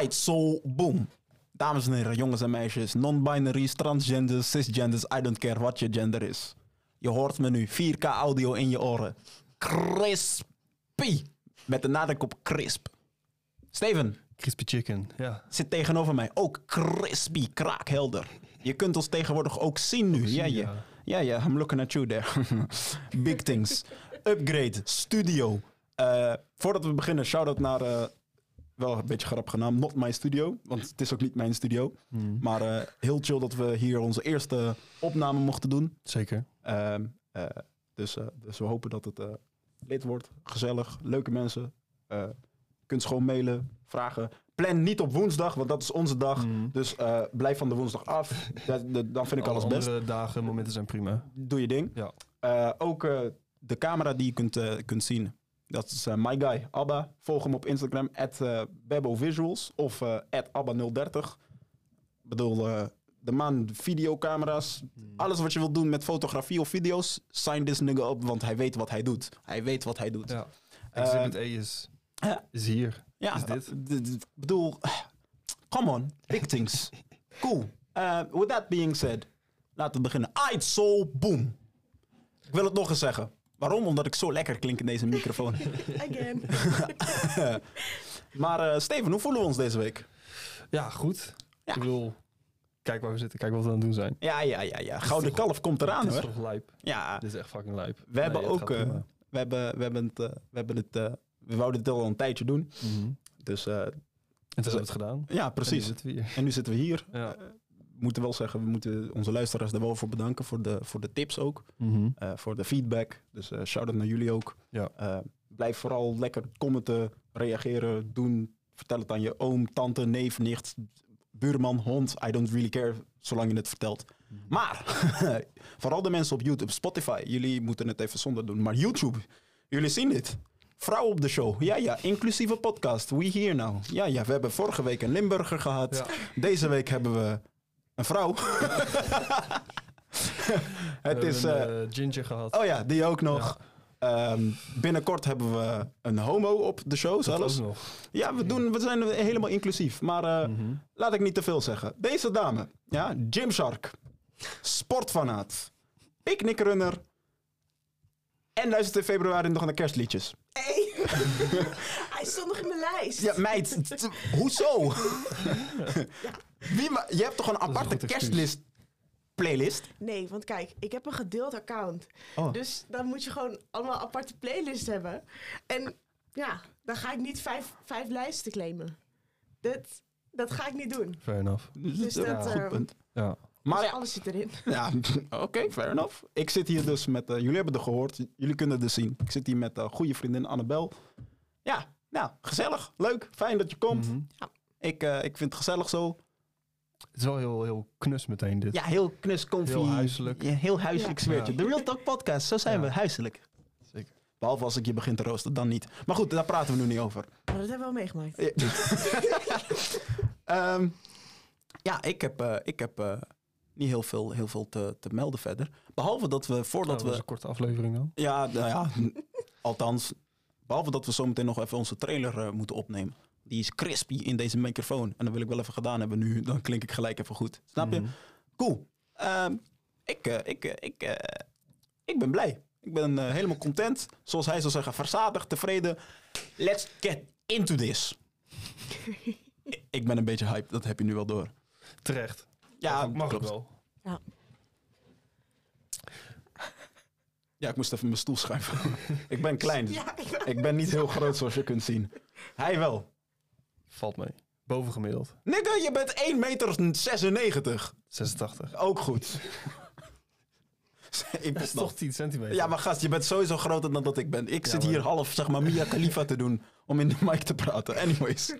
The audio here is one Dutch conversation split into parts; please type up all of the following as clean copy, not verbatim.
Aight, so boom. Dames en heren, jongens en meisjes, non-binaries, transgenders, cisgenders, I don't care wat je gender is. Je hoort me nu, 4K audio in je oren. Crispy. Met de nadruk op crisp. Steven. Crispy chicken, ja. Zit tegenover mij. Ook crispy, kraakhelder. Je kunt ons tegenwoordig ook zien nu. Ja, I'm looking at you there. Big things. Upgrade, studio. Voordat we beginnen, shout-out naar... wel een beetje grappige naam, Not My Studio. Want het is ook niet mijn studio. Maar heel chill dat we hier onze eerste opname mochten doen. Zeker. Dus we hopen dat het lid wordt. Gezellig, leuke mensen. Kunt gewoon mailen, vragen. Plan niet op woensdag, want dat is onze dag. Dus blijf van de woensdag af. Dan vind ik alles best. Andere dagen, momenten zijn prima. Doe je ding. Ja. Ook de camera die je kunt zien. Dat is my guy, Abba. Volg hem op Instagram, @BeboVisuals of @Abba030. Ik bedoel, de man, videocamera's. Alles wat je wilt doen met fotografie of video's, sign this nigga op, want hij weet wat hij doet. Ja. Exhibit A is hier. Ja, is dit. Ik bedoel, come on, big things. Cool. With that being said, laten we beginnen. Aight, so boom. Ik wil het nog eens zeggen. Waarom? Omdat ik zo lekker klink in deze microfoon. Again. Maar Steven, hoe voelen we ons deze week? Ja, goed. Ja. Ik bedoel, kijk waar we zitten. Kijk wat we aan het doen zijn. Ja. Gouden kalf komt eraan, Het is hoor. toch lijp? Ja. Dit is echt fucking lijp. We hebben het ook... gaat prima. We wouden het al een tijdje doen. Dus... En toen hebben we het gedaan. Ja, precies. En nu zitten we hier. Ja. We moeten wel zeggen, we moeten onze luisteraars daar wel voor bedanken. Voor de tips ook. Voor de feedback. Dus shout-out naar jullie ook. Ja. Blijf vooral lekker commenten, reageren, doen. Vertel het aan je oom, tante, neef, nicht, buurman, hond. I don't really care, zolang je het vertelt. Maar, vooral de mensen op YouTube, Spotify. Jullie moeten het even zonder doen. Maar YouTube, jullie zien dit. Vrouw op de show. Ja, inclusieve podcast. We here now. Ja, we hebben vorige week een Limburger gehad. Ja. Deze week hebben we een vrouw. Het is Ginger gehad. Oh ja, die ook nog. Ja. Binnenkort hebben we een homo op de show zelfs. Dat ook nog. Ja, we zijn helemaal inclusief. Maar laat ik niet te veel zeggen. Deze dame, ja, Gymshark, sportfanaat, picknickrunner en luistert in februari nog naar kerstliedjes. Hey. Hij stond nog in mijn lijst. Ja, meid, hoezo? Ja. Je hebt toch een aparte kerstlist playlist? Nee, want kijk, ik heb een gedeeld account. Oh. Dus dan moet je gewoon allemaal aparte playlists hebben. En ja, dan ga ik niet vijf lijsten claimen. Dat ga ik niet doen. Fair enough. Dus dat... Goed punt. Ja. Maar dus ja, alles zit erin. Ja, oké, fair enough. Ik zit hier dus met... jullie hebben het gehoord. Jullie kunnen het dus zien. Ik zit hier met goede vriendin Annabel. Ja, nou, gezellig. Leuk. Fijn dat je komt. Ja. Ik vind het gezellig zo. Het is wel heel knus meteen dit. Ja, heel knus, comfy. Heel huiselijk. Ja, heel huiselijk sfeertje. Ja. De Real Talk podcast. Zo zijn we, huiselijk. Zeker. Behalve als ik je begin te roosteren, dan niet. Maar goed, daar praten we nu niet over. Maar dat hebben we al meegemaakt. Ja, ik heb niet heel veel te melden verder. Behalve dat we voordat dat was een korte aflevering dan. Ja, nou ja, althans. Behalve dat we zometeen nog even onze trailer moeten opnemen. Die is crispy in deze microfoon. En dat wil ik wel even gedaan hebben nu. Dan klink ik gelijk even goed. Snap je? Cool. Ik ben blij. Ik ben helemaal content. Zoals hij zou zeggen, verzadigd, tevreden. Let's get into this. Ik ben een beetje hyped. Dat heb je nu wel door. Terecht. Ja, mag klopt. het wel. Ja. Ja, ik moest even mijn stoel schuiven. Ik ben klein. Ja, ik ben niet heel groot zoals je kunt zien. Hij wel. Valt mee. Bovengemiddeld. Nigga, je bent 1,96 meter. 86. Ook goed. Dat is toch 10 centimeter. Ja, maar gast, je bent sowieso groter dan dat ik ben. Ik zit hier half, zeg maar, Mia Khalifa te doen om in de mic te praten. Anyways.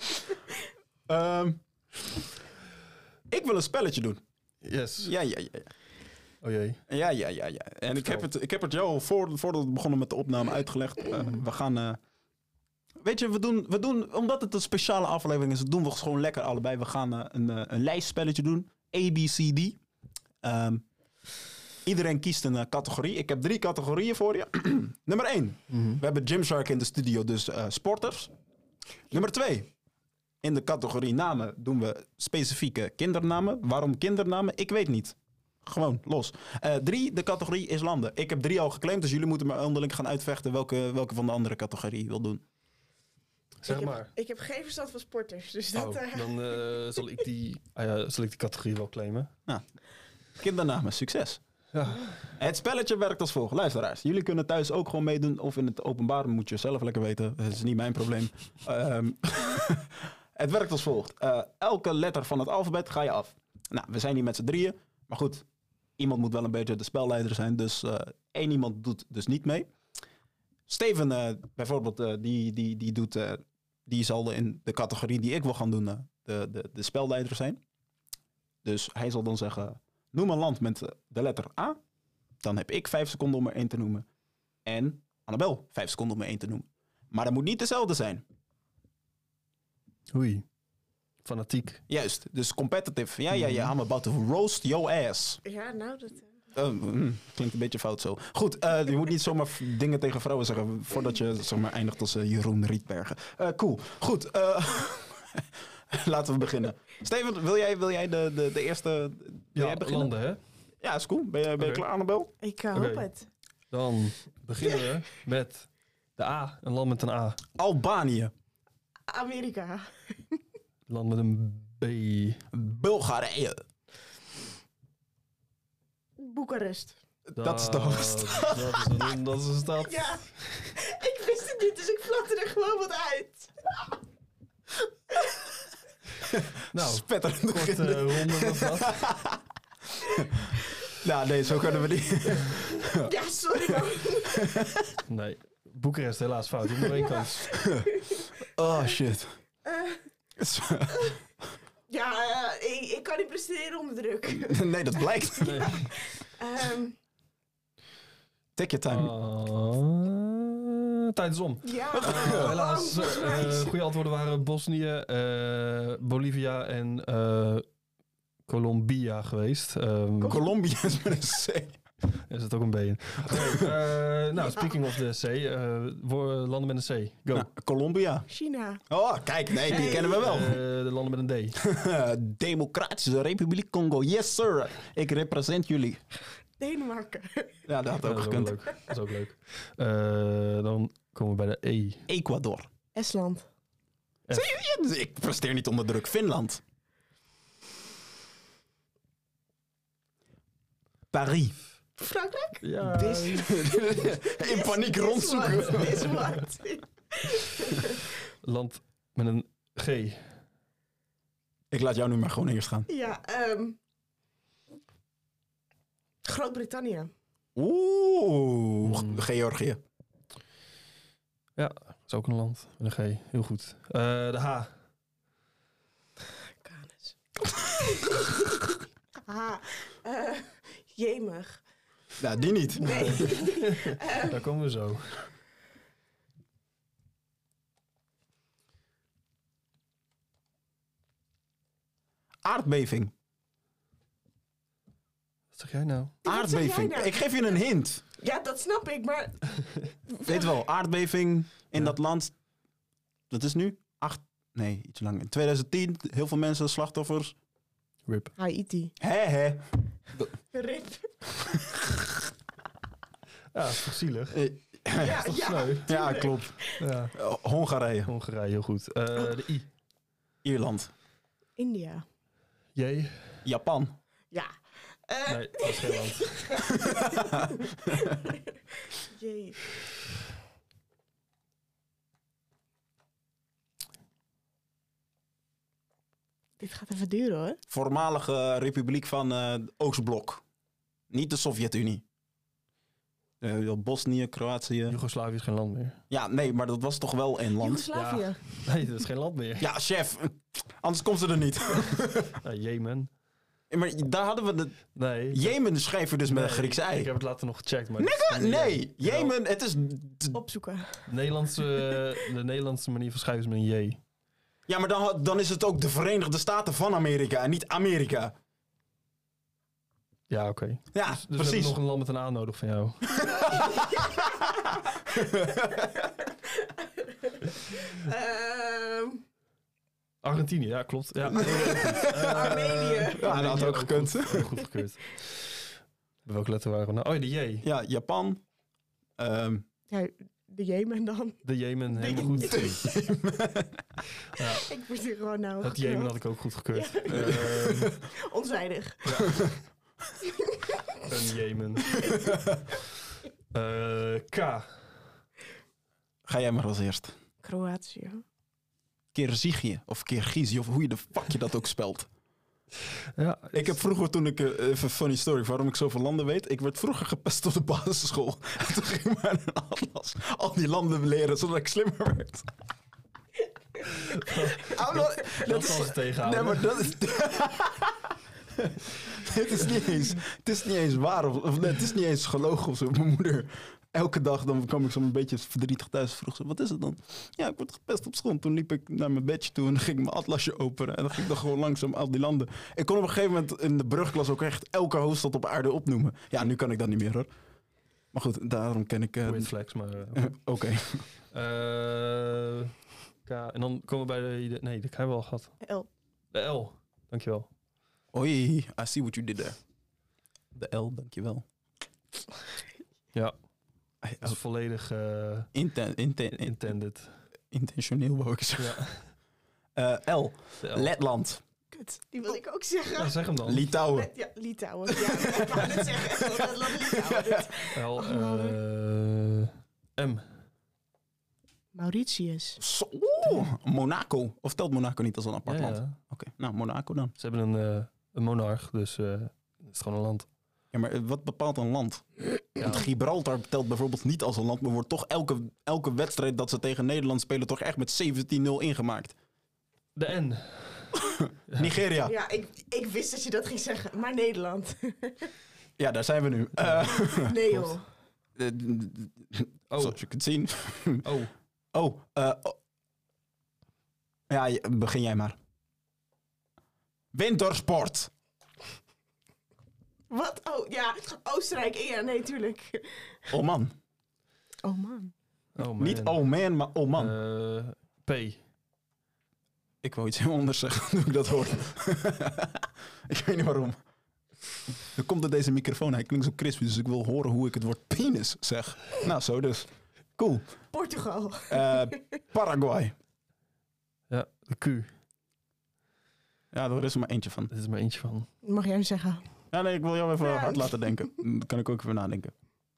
Ik wil een spelletje doen. Yes. Ja. Oh jee. Ja. En ik heb het jou al voordat we begonnen met de opname uitgelegd. We gaan... weet je, we doen... Omdat het een speciale aflevering is, doen we gewoon lekker allebei. We gaan een lijstspelletje doen. A, B, C, D. Iedereen kiest een categorie. Ik heb 3 categorieën voor je. Nummer 1. We hebben Gymshark in de studio, dus sporters. Nummer 2. In de categorie namen doen we specifieke kindernamen. Waarom kindernamen? Ik weet niet. Gewoon, los. 3, de categorie is landen. Ik heb 3 al geclaimd, dus jullie moeten maar onderling gaan uitvechten welke van de andere categorie wil doen. Zeg maar. Ik heb geen verstand van sporters, dus dat... Dan zal ik die categorie wel claimen. Kindernamen, succes. Ja. Het spelletje werkt als volgt. Luisteraars, jullie kunnen thuis ook gewoon meedoen. Of in het openbaar, moet je zelf lekker weten. Dat is niet mijn probleem. Het werkt als volgt. Elke letter van het alfabet ga je af. Nou, we zijn hier met z'n 3. Maar goed, iemand moet wel een beetje de spelleider zijn. Dus 1 iemand doet dus niet mee. Steven bijvoorbeeld, die zal in de categorie die ik wil gaan doen de spelleider zijn. Dus hij zal dan zeggen, noem een land met de letter A. Dan heb ik 5 seconden om er 1 te noemen. En Annabel 5 seconden om er 1 te noemen. Maar dat moet niet dezelfde zijn. Oei. Fanatiek. Juist, dus competitive. Ja, I'm about to roast your ass. Ja, nou, dat... Klinkt een beetje fout zo. Goed, je moet niet zomaar dingen tegen vrouwen zeggen voordat je zeg maar, eindigt als Jeroen Rietbergen. Cool. Goed. Laten we beginnen. Steven, wil jij de eerste... Wil jij beginnen? Landen, hè? Ja, is cool. Ben je klaar, Annabel? Ik hoop het. Dan beginnen we met de A. Een land met een A. Albanië. Amerika. Een land met een B. Bulgarije. Boekarest. Dat is de hoofdstad. Dat is een stad. Ja, ik wist het niet, dus ik flatte er gewoon wat uit. Nou, Spetterend korte beginnen. ronde was dat. Nou, nee, zo kunnen we niet. Ja, sorry man. Nee, Boekarest helaas fout. Je hebt nog 1 kans. Oh, shit. Ja, ik kan niet presteren onder druk. Nee, dat blijkt. Nee. Take your time. Tijd is om. Ja, Helaas, goede antwoorden waren Bosnië, Bolivia en Colombia geweest. Colombia is met een C. Er zit ook een B in. Nou, speaking of the C, landen met een C. Go. Nou, Colombia. China. Oh, kijk, nee, die kennen we wel. De landen met een D. Democratische Republiek Congo. Yes, sir. Ik represent jullie. Denemarken. Ja, dat had ook dat gekund. is ook leuk. Dan komen we bij de E. Ecuador. Estland. Ik presteer niet onder druk. Finland. Paris. Frankrijk? Ja. In paniek rondzoeken. Is wat. Land met een G. Ik laat jou nu maar gewoon eerst gaan. Ja, Groot-Brittannië. Oeh, Georgië. Ja, dat is ook een land met een G. Heel goed. De H. Canis. Jemig. Nou, die niet. Nee. Daar komen we zo. Aardbeving. Wat zeg jij nou? Wat zeg Aardbeving. jij nou? Ik geef je een hint. Ja, dat snap ik, maar... Weet wel, aardbeving in Ja. dat land. Dat is nu iets langer. In 2010, heel veel mensen, slachtoffers. Rip. Haiti. Hè. Rip. Ja, dat is toch zielig? Ja, toch ja. sneu? Ja, klopt. Ja. Hongarije. Hongarije, heel goed. De I. Ierland. India. J. Japan. Ja. Nee, dat is geen land. Jee. Dit gaat even duren hoor. Voormalige republiek van Oostblok. Niet de Sovjet-Unie. Bosnië, Kroatië. Joegoslavië is geen land meer. Ja, nee, maar dat was toch wel een land. Joegoslavië. Nee, dat is geen land meer. Ja, chef. Anders komt ze er niet. Jemen. Maar daar hadden we de... Nee. Jemen schrijven we dus met een Nee, Grieks ei. Ik heb het later nog gecheckt. Maar Nee, Jemen, het is... Opzoeken. De Nederlandse manier van schrijven is met een J. Ja, maar dan is het ook de Verenigde Staten van Amerika en niet Amerika. Ja, oké. Ja, Dus we precies. hebben nog een land met een A nodig van jou. Argentinië, ja, klopt. Ja, Armenië. Ja, dat had ook gekund. Goed gekeurd. Welke letter waren we nou? Oh ja, de J. Ja, Japan. Ja, de Jemen dan. De Jemen, helemaal goed. Ja, Ik word hier gewoon nou. het Jemen had ik ook goed gekeurd. Onzijdig. Een Jemen. K. Ga jij maar als eerst. Kroatië. Kirgizië of Kirgizië of hoe je de fuck je dat ook spelt. Ja, Ik heb vroeger, toen ik, even funny story, waarom ik zoveel landen weet. Ik werd vroeger gepest op de basisschool. En toen ging ik maar een atlas al die landen leren, zodat ik slimmer werd. dat was het tegenhouden. Nee, maar dat is... Het is niet eens waar. Of nee, het is niet eens gelogen of zo. Mijn moeder, elke dag dan kwam ik zo'n beetje verdrietig thuis. Vroeg ze, wat is het dan? Ja, ik word gepest op school. Toen liep ik naar mijn bedje toe en dan ging ik mijn atlasje openen. En dan ging ik dan gewoon langzaam al die landen. Ik kon op een gegeven moment in de brugklas ook echt elke hoofdstad op aarde opnoemen. Ja, nu kan ik dat niet meer hoor. Maar goed, daarom ken ik... Weird flex, maar... Oké. K. En dan komen we bij de... Nee, dat hebben we al gehad. L. De L. Dankjewel. Oei, I see what you did there. De L, dankjewel. Ja, dat is volledig intended. Intentioneel wou ik zeggen. Ja. L, De L. Letland. Kut, die wil ik ook zeggen. Ja, zeg hem dan. Litouwen. Ja, Litouwen. Ja, ik wou net zeggen. Litouwen. L. M. Mauritius. Zo, Monaco. Of telt Monaco niet als een apart land? Ja. Oké, nou Monaco dan. Ze hebben een monarch, dus het is gewoon een land. Ja, maar wat bepaalt een land? Want Gibraltar telt bijvoorbeeld niet als een land, maar wordt toch elke wedstrijd dat ze tegen Nederland spelen toch echt met 17-0 ingemaakt. De N. Nigeria. Ja, ik wist dat je dat ging zeggen. Maar Nederland. Ja, daar zijn we nu. Nee joh. Zoals je kunt zien. Oh. Ja, begin jij maar. Wintersport. Wat? Oh, ja. Oostenrijk. Ja, nee, tuurlijk. Oh man. Oh man. Oh man. Niet oh man, maar oh man. P. Ik wou iets heel anders zeggen toen ik dat hoorde. Ik weet niet waarom. Er komt door deze microfoon. Hij klinkt zo crispy, dus ik wil horen hoe ik het woord penis zeg. Nou, zo dus. Cool. Portugal. Paraguay. Ja, de Q. Ja, daar is er maar eentje van. Dit is maar eentje van. Mag jij hem zeggen? Ja, nee, ik wil jou even Ja. hard laten denken. Dan kan ik ook even nadenken.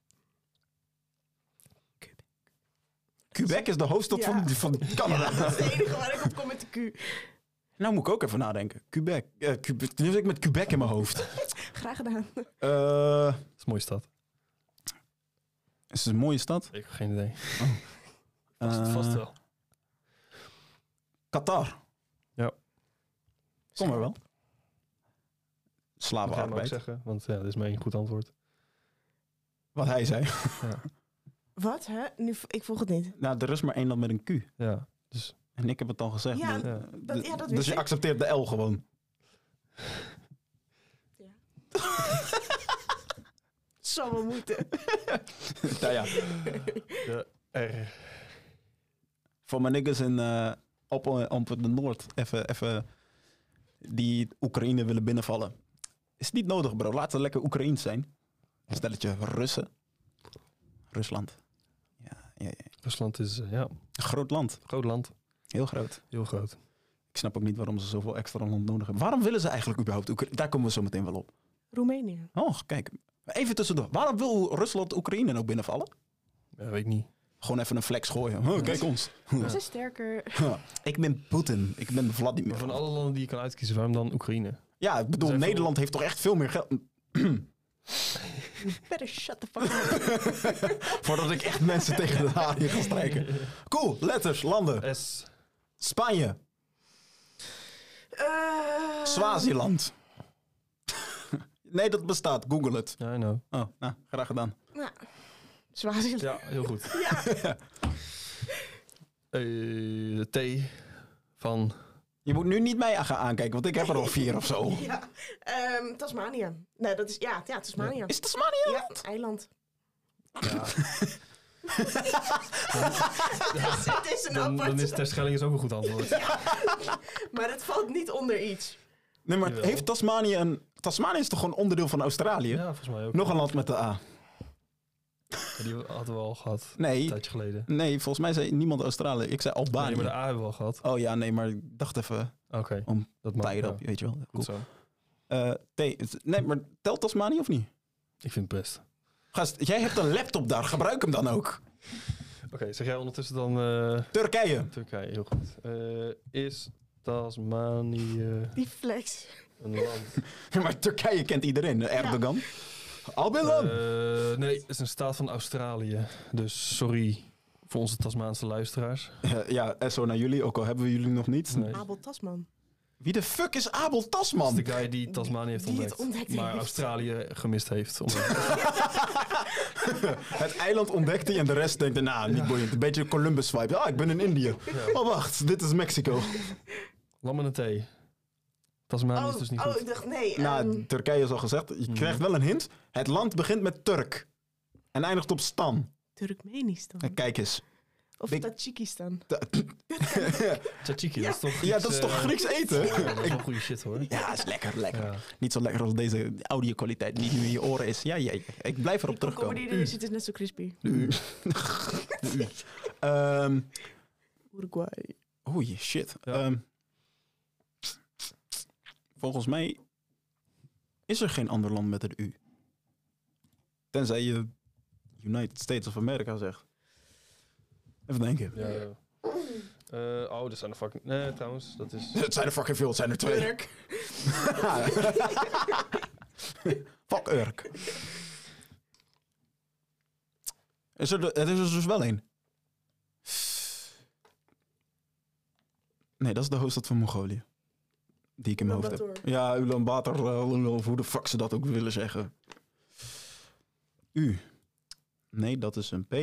Quebec is de hoofdstad van Canada. Dat is het enige waar ik op kom met de Q. Nou moet ik ook even nadenken. Quebec. Nu zit ik met Quebec in mijn hoofd. Graag gedaan. Dat is een mooie stad. Is het een mooie stad? Ik heb geen idee. Eh, Vast wel. Qatar. Ja. Kom maar wel. Dat ga ik ook Slavenarbeid. zeggen, want ja, dat is mijn goed antwoord. Wat hij zei. Ja. Wat? Hè? Nu, ik volg het niet. Nou, er is maar één land met een Q. Ja, dus... En ik heb het al gezegd. Ja, Dus- dat dus wist je ik. accepteert de L gewoon. Zal wel moeten. Nou ja. De R. Voor mijn niggas op de Noord even die Oekraïne willen binnenvallen. Is niet nodig, bro. Laat ze lekker Oekraïens zijn. Een stelletje Russen. Rusland. Ja. Rusland is, ja, Een groot land. groot land. Heel groot. Heel groot. Ik snap ook niet waarom ze zoveel extra land nodig hebben. Waarom willen ze eigenlijk überhaupt Oekraïne? Daar komen we zo meteen wel op. Roemenië. Oh, kijk. Even tussendoor. Waarom wil Rusland Oekraïne nou binnenvallen? Ja, weet ik niet. Gewoon even een flex gooien. Oh, kijk ons. Ze zijn sterker. Ik ben Poetin. Ik ben Maar Vladimir. van alle landen die je kan uitkiezen, waarom dan Oekraïne? Ja, ik bedoel, Zijn veel- Nederland heeft toch echt veel meer geld. Better shut the fuck up. Voordat ik echt mensen tegen de haren ga strijken. Cool, letters, landen. S. Spanje, Swaziland. Nee, dat bestaat. Google het. Ja, I know. Oh, nou, graag gedaan. Nou, Swaziland. Ja, heel goed. Ja. De T van... Je moet nu niet mij gaan aankijken, want ik heb er al 4 of zo. Ja. Tasmanië. Nee, dat is... Ja, Tasmanië. Is Tasmanië? Ja, eiland. Ja. Het is een Dan apart... is Terschelling ook een goed antwoord. Maar het valt niet onder iets. Nee, maar Jawel. heeft Tasmanië een... Tasmanië is toch gewoon onderdeel van Australië? Ja, volgens mij ook. Nog een land met de A. Ja, die hadden we al gehad. Een Nee, tijdje geleden. nee, volgens mij zei niemand Australië. Ik zei Nee, Albanië. maar de A hebben we al gehad. Oh ja, nee, maar ik dacht even Oké, om dat mag. tijden Ja, op, weet je wel. goed Cool. zo. Nee, maar telt Tasmanië of niet? Ik vind het best. Gast, jij hebt een laptop daar, gebruik hem dan ook. Oké, zeg jij ondertussen dan Turkije. Turkije, heel goed. Is Tasmanië Die flex. een land? Maar Turkije kent iedereen, Erdogan. Albilan. Nee, het is een staat van Australië. Dus sorry voor onze Tasmaanse luisteraars. Ja, SO naar jullie, ook al hebben we jullie nog niet. Nee. Abel Tasman. Wie de fuck is Abel Dat is Tasman? de guy die Tasmanië heeft Die het ontdekt. ontdekt Maar heeft. Australië gemist heeft. Het eiland ontdekt hij en de rest denkt, nou, niet boeiend. Een beetje Columbus vibe. Ah, ik ben in Indië. Ja. Oh, wacht, dit is Mexico. Lam en een thee. Tasmanië is dus niet goed. ik dacht nee. Nou, Turkije is al gezegd. Je krijgt wel een hint. Het land begint met Turk. En eindigt op Stan. Turkmenistan. Kijk eens. Of Big- Tajikistan. Tzatziki, dat is toch Ja, dat is toch Grieks eten? Ja, dat is wel goede shit hoor. Ja, is lekker, lekker. Ja. Niet zo lekker als deze audio-kwaliteit die nu in je oren is. Ja, ik blijf erop Die komkommer die terugkomen. erin zit is net zo crispy. Uruguay. Oei, shit. Ja. Volgens mij is er geen ander land met een U. Tenzij je United States of America zegt. Even denken. Ja. Dat zijn er fucking... Nee, trouwens, dat is... Het zijn er fucking veel, het zijn er 2. Turk. Fuck Urk. Het is er dus wel één. Nee, dat is de hoofdstad van Mongolië. Die ik in mijn hoofd heb. Ulaanbaatar. Ja, Ulaanbaatar, of hoe de fuck ze dat ook willen zeggen. U. Nee, dat is een P.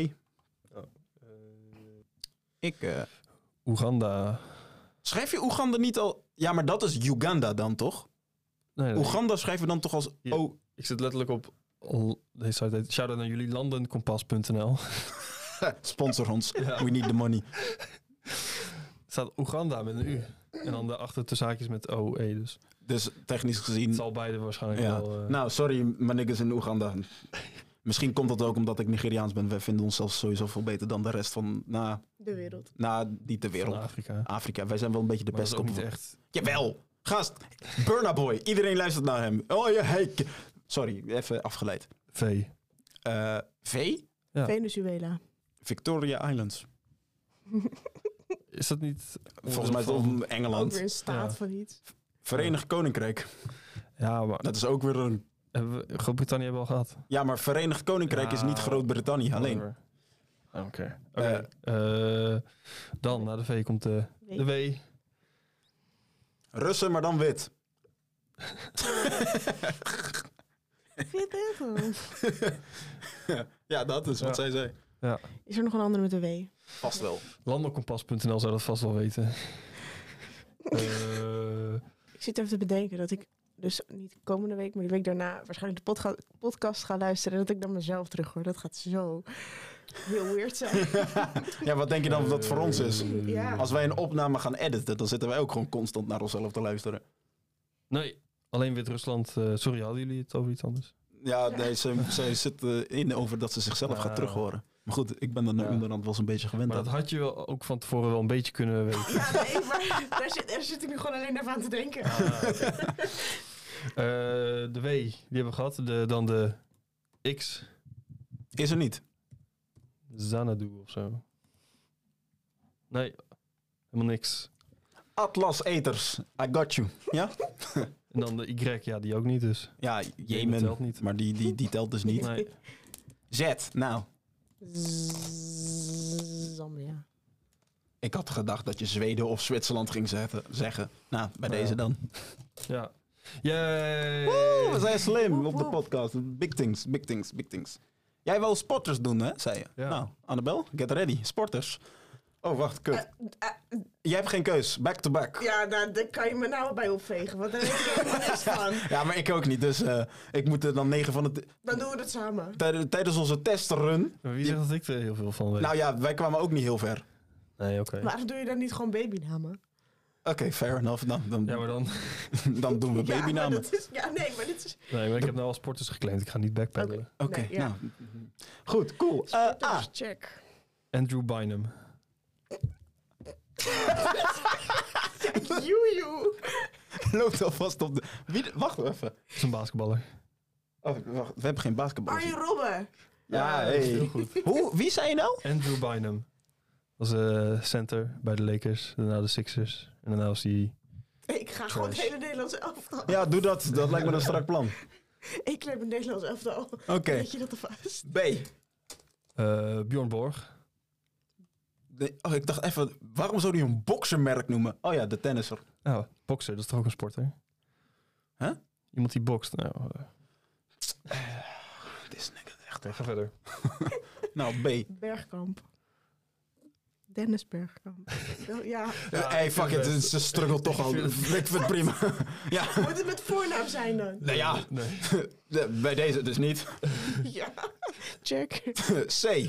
Ik... Oeganda. Schrijf je Oeganda niet al... Ja, maar dat is Uganda dan, toch? Nee, Oeganda schrijven we dan toch als... Ja. Oh, Ik zit letterlijk op... Deze site heet... Shout-out naar jullie, landenkompas.nl. sponsor ons. Ja. We need the money. Er staat Oeganda met een U. En dan daarachter tussen haakjes met OE. Dus Dus technisch gezien... het zal beide waarschijnlijk Ja. wel... Nou, sorry, mijn niggas in Oeganda. Misschien komt dat ook omdat ik Nigeriaans ben. Wij vinden onszelf sowieso veel beter dan de rest van... De wereld. niet de wereld. van Afrika. Afrika. Wij zijn wel een beetje de Maar dat is beste. ook niet echt... Jawel. Gast. Burna Boy. Iedereen luistert naar hem. Oh ja, hey. Sorry, even afgeleid. V. V? Ja. Venezuela. Victoria Islands. Is dat niet... Volgens mij is het van- om Ook Engeland. weer een staat Ja. van iets. Verenigd Koninkrijk. Ja, maar... Dat is ook weer een... Groot-Brittannië hebben we al gehad. Ja, maar Verenigd Koninkrijk Ja. is niet Groot-Brittannië alleen. Whatever. Oké. Dan, na de V komt de W. Russen, maar dan wit. Vind je het gewoon? Ja, dat is wat zij zei. Is er nog een andere met een W? Vast wel. Landenkompas.nl zou dat vast wel weten. Ik zit even te bedenken dat ik dus niet komende week, maar de week daarna waarschijnlijk de podcast ga luisteren en dat ik dan mezelf terug hoor. Dat gaat zo heel weird zijn. Ja, wat denk je dan dat voor ons is? Ja. Als wij een opname gaan editen, dan zitten wij ook gewoon constant naar onszelf te luisteren. Nee, alleen Wit-Rusland. Sorry, hadden jullie het over iets anders? Ja, nee, ze zit in over dat ze zichzelf gaat terughoren. Maar goed, ik ben er nu onderhand wel eens een beetje gewend Maar aan. dat had je wel ook van tevoren wel een beetje kunnen weten. Ja, nee, maar daar zit ik nu gewoon alleen even aan te denken. De W, die hebben we gehad. Dan de X. Is er niet. Xanadu of zo. Nee, helemaal niks. Atlas Eters, I got you. Ja? En dan de Y, ja, die ook niet dus. Ja, Jemen Jemen. telt niet. Maar die telt dus niet. Nee. Z, nou. Zambia. Ik had gedacht dat je Zweden of Zwitserland ging zeggen. Nou, bij deze dan. Ja. Yay! Woe, we zijn slim Woep, op de woep. podcast. Big things, big things, big things. Jij wil sporters doen, hè, zei je? Ja. Nou, Annabel, get ready. Sporters. Oh, wacht, kut. Jij hebt geen keus. Back to back. Ja, daar kan je me nou bij opvegen, want daar weet ik helemaal niks van. Ja, maar ik ook niet. Dus ik moet er dan 9 van de... Dan doen we het samen. Tijdens onze testrun... Maar wie zegt dat ik er heel veel van weet? Nou ja, wij kwamen ook niet heel ver. Nee, oké. Waarom doe je dan niet gewoon babynamen? Oké, fair enough. Dan, Ja, maar dan... dan doen we babynamen. Ja, maar dit is... Nee, maar ik heb nou al sporters geclaimd. Ik ga niet backpedalen. Oké, Nee, ja. nou. Goed, cool. Check. Andrew Bynum. Joejoe. Loopt alvast op de... Wacht even. Dat is een basketballer. Oh, wacht, we hebben geen basketbal. Arjen Robben. Ja, dat is hey. heel goed. Wie zei je nou? Andrew Bynum. Was center bij de Lakers. Daarna de Sixers. En daarna was hij... Ik ga gewoon het hele Nederlands elftal. Ja, doe dat. Dat lijkt me een strak plan. Ik claim het Nederlands elftal. Oké. Weet je dat alvast? B. Bjorn Borg. Oh, ik dacht even, waarom zou hij een boksermerk noemen? Oh ja, de tennisser. Nou, bokser. Dat is toch ook een sport, hè? Huh? Iemand die bokst. Nou, Dit is echt... ga verder. Nou, B. Bergkamp. Dennis Bergkamp. Ja. Hey, fuck it. Ze struggelt toch al. Ik vind het prima. Ja. Moet het met voornaam zijn dan? Nou ja, Nee. bij deze dus niet. Ja. Check. C.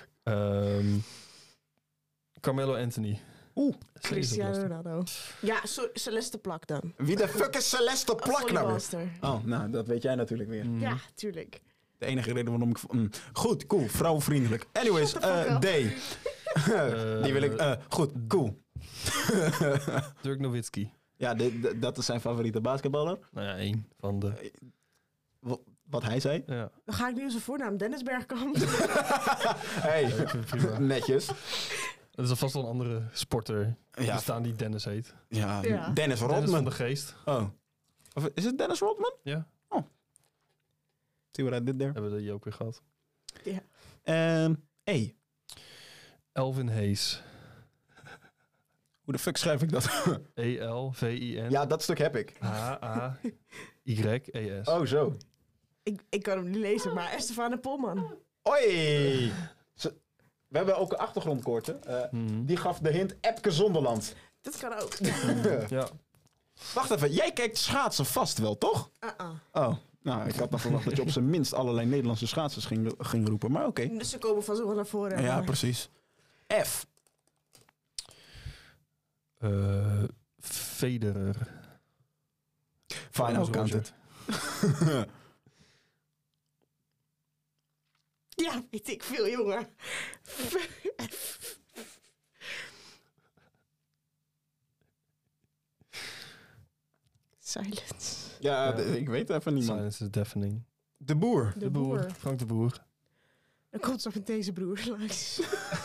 Carmelo Anthony. Oeh. Cristiano Ronaldo. Ja, Celeste Plak dan. Wie de fuck is Celeste Plak nou weer? Volleybalster. Oh, nou, dat weet jij natuurlijk weer. Ja, tuurlijk. De enige reden waarom ik... Goed, cool. Vrouwenvriendelijk. Anyways, Shut the fuck D. Die wil ik... goed, cool. Dirk Nowitzki. Ja, dat is zijn favoriete basketballer. Nou ja, één van de... Wat hij zei. Ja. Dan ga ik nu zijn voornaam. Dennis Bergkamp. Hey, Ik vind het prima. netjes. Er is alvast wel een andere sporter Ja. bestaan die Dennis heet. Ja, Ja. Dennis Dennis van Rodman. de Geest. Oh. Of is het Dennis Rodman? Ja, See what I did there? hebben we die ook weer gehad. Ja. E. Elvin Hayes. Hoe de fuck schrijf ik dat? E-L-V-I-N. Ja, dat stuk heb ik. H-A-Y-E-S. Oh, zo. Ik kan hem niet lezen, maar Estefane Polman. Oi! We hebben ook een achtergrondkoorten. Die gaf de hint Epke Zonderland. Dat kan ook. Ja. Wacht even, jij kijkt schaatsen vast wel, toch? Oh, nou, ik had nog verwacht dat je op zijn minst allerlei Nederlandse schaatsers ging roepen, maar oké. Dus ze komen van zo naar voren. Ja, maar- precies. F. Federer. Fine, ook Roger. counted. Ja, weet ik veel, jongen. Silence. Ja, Ja. ik weet even niet, man. Silence is deafening. De Boer. De boer. Frank de Boer. Dan komt zo met deze broer langs.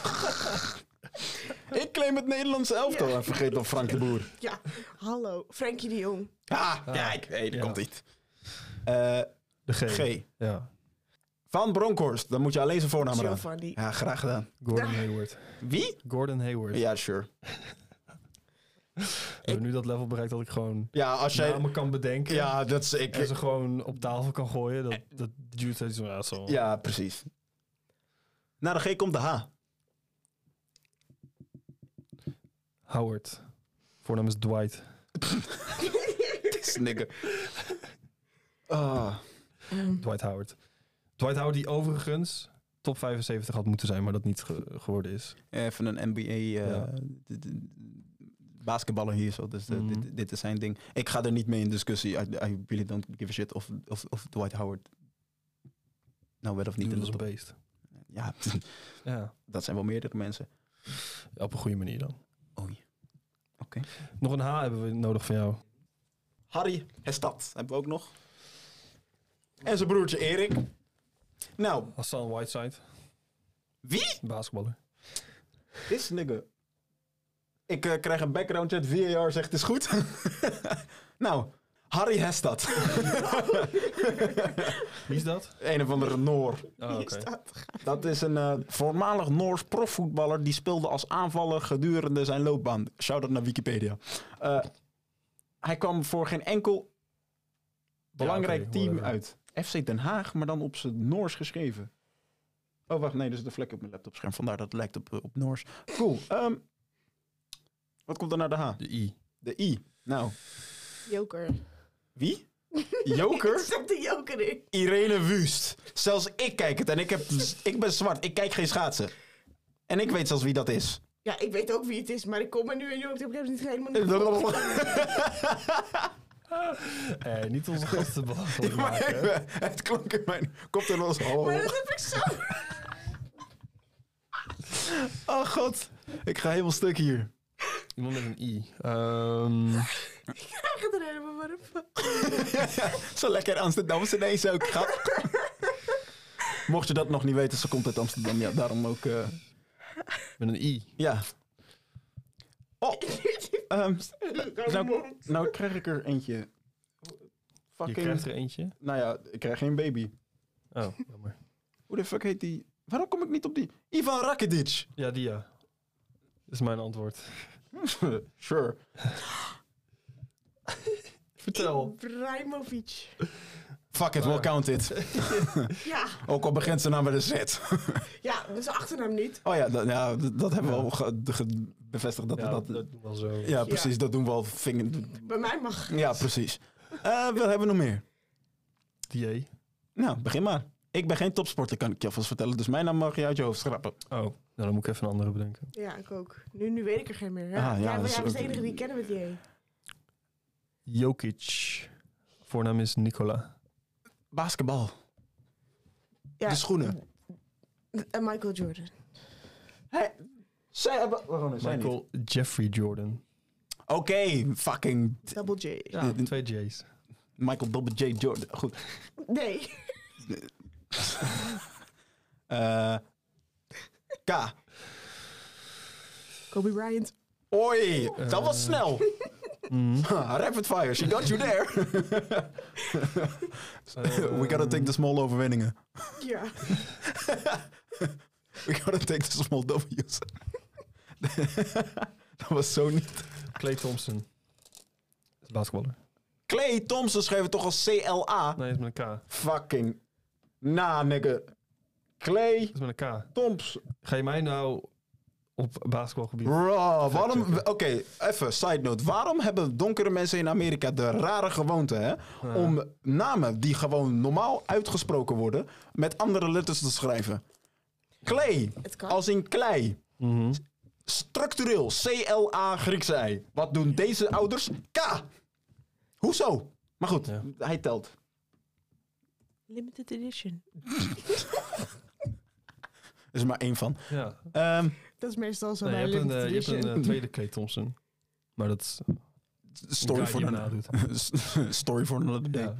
Ik claim het Nederlandse elftal Ja. en vergeet dan Frank de Boer. Ja, hallo. Frenkie de Jong. Kijk, hey, daar Ja. komt iets. De G. G. Ja. Van Bronkhorst, dan moet je alleen zijn voornaam eraan. Giovanni. Ja, graag gedaan. Gordon Hayward. Wie? Gordon Hayward. Ja, sure. We hebben nu dat level bereikt dat ik gewoon Ja, als jij... namen kan bedenken. Ja, dat is... En ze gewoon op tafel kan gooien. Dat duurt steeds zo. Ja, precies. Na de G komt de H. Howard. Voornaam is Dwight. Snigger. Ah. Dwight Howard. Dwight Howard die overigens top 75 had moeten zijn, maar dat niet geworden is. Even een NBA Ja. basketballer hier zo. Dus dit is zijn ding. Ik ga er niet mee in discussie. I really don't give a shit of Dwight Howard nou wel of niet. Die in was de een top. beest. Ja, Ja. dat zijn wel meerdere mensen. Ja, op een goede manier dan. Oei. Oké. Nog een H hebben we nodig van jou. Harry Hestad hebben we ook nog. En zijn broertje Erik. Nou, Hassan Whiteside. wie? Basketballer. This nigga. Ik krijg een background chat. VAR zegt het is goed. Nou, Harry Hestad. Wie is dat? Een of andere Noor. Oh, Wie oké. is dat? Dat is een voormalig Noors profvoetballer. Die speelde als aanvaller gedurende zijn loopbaan. Shout-out naar Wikipedia. Hij kwam voor geen enkel belangrijk oké, team whatever. uit. FC Den Haag, maar dan op zijn Noors geschreven. Oh, wacht. Nee, dat is de vlek op mijn laptopscherm. Vandaar dat het lijkt op Noors. Cool. Wat komt er naar de H? De I. De I. Nou, Joker. wie? Joker? Ik zet de joker in. Irene Wust. Zelfs ik kijk het en ik ben zwart. Ik kijk geen schaatsen. En ik weet zelfs wie dat is. Ja, ik weet ook wie het is, maar ik kom er nu en nu op dit moment niet helemaal Niet onze gasten belachelijk Maar maken. het klonk in mijn kop er los. Oh. Maar dat heb ik zo. Oh god. Ik ga helemaal stuk hier. Iemand met een I. Ik krijg het er helemaal warm van. Zo lekker Amsterdamse ineens ook. Mocht je dat nog niet weten, ze komt uit Amsterdam. Ja, daarom ook... Met een I. Ja. Oh. Nou krijg ik er eentje. Je Fucking... krijgt er eentje. Nou ja, ik krijg geen baby. Oh, jammer. Hoe de fuck heet die? Waarom kom ik niet op die? Ivan Rakitic. Ja, die ja. Dat is mijn antwoord. Sure. Vertel. Ibrahimovic. Fuck it, we'll count it. Ja, Ook al begint zijn naam met een Z. ja, dat is de achternaam niet. Oh ja, dat hebben we al bevestigd. Dat Ja, we dat dat, doen we wel zo. ja, precies. Dat doen we al. Bij mij mag. Ja, precies. Wat hebben we nog meer? Die E. Nou, begin maar. Ik ben geen topsporter, kan ik je alvast vertellen. Dus mijn naam mag je uit je hoofd schrappen. Oh, nou, dan moet ik even een andere bedenken. Ja, ik ook. Nu weet ik er geen meer. Ja, Ah, ja, ja, maar dat is jij was de ook- enige die ik kennen met die E. Jokic. Voornaam is Nicola. Basketbal. Ja, De schoenen. en Michael Jordan. Zij hebben... Waarom is zij niet? Michael Jeffrey Jordan. Oké, fucking... Double J. Ja, 2 J's. Michael Double J. Jordan. Goed. Nee. K. Kobe Bryant. Oei, dat was snel. Mm. Rapid fire, she got you there. We gotta take the small overwinningen. Ja. We gotta take the small W's. Dat was zo niet. Klay Thompson. Dat is basketballer. Klay Thompson schreef het toch als CLA? Nee, dat is met een K. Fucking nigga. Klay Dat is met een K. Thompson. Ga je mij nou op basketbalgebied... Bro, waarom... checken. Oké, even side note. Waarom hebben donkere mensen in Amerika de rare gewoonte, hè? Om namen die gewoon normaal uitgesproken worden, met andere letters te schrijven? Klay, Het kan. als in klei. Mhm. Structureel, CLA Griekse ei. Wat doen deze ouders? K. Hoezo? Maar goed, Ja. hij telt. Limited edition. Er is maar één van. Ja. Dat is meestal zo Nee, bij je hebt limited een, je hebt edition. een tweede Klay Thompson. Maar dat is Story een voor guy die een hem nadoet. Story for another day.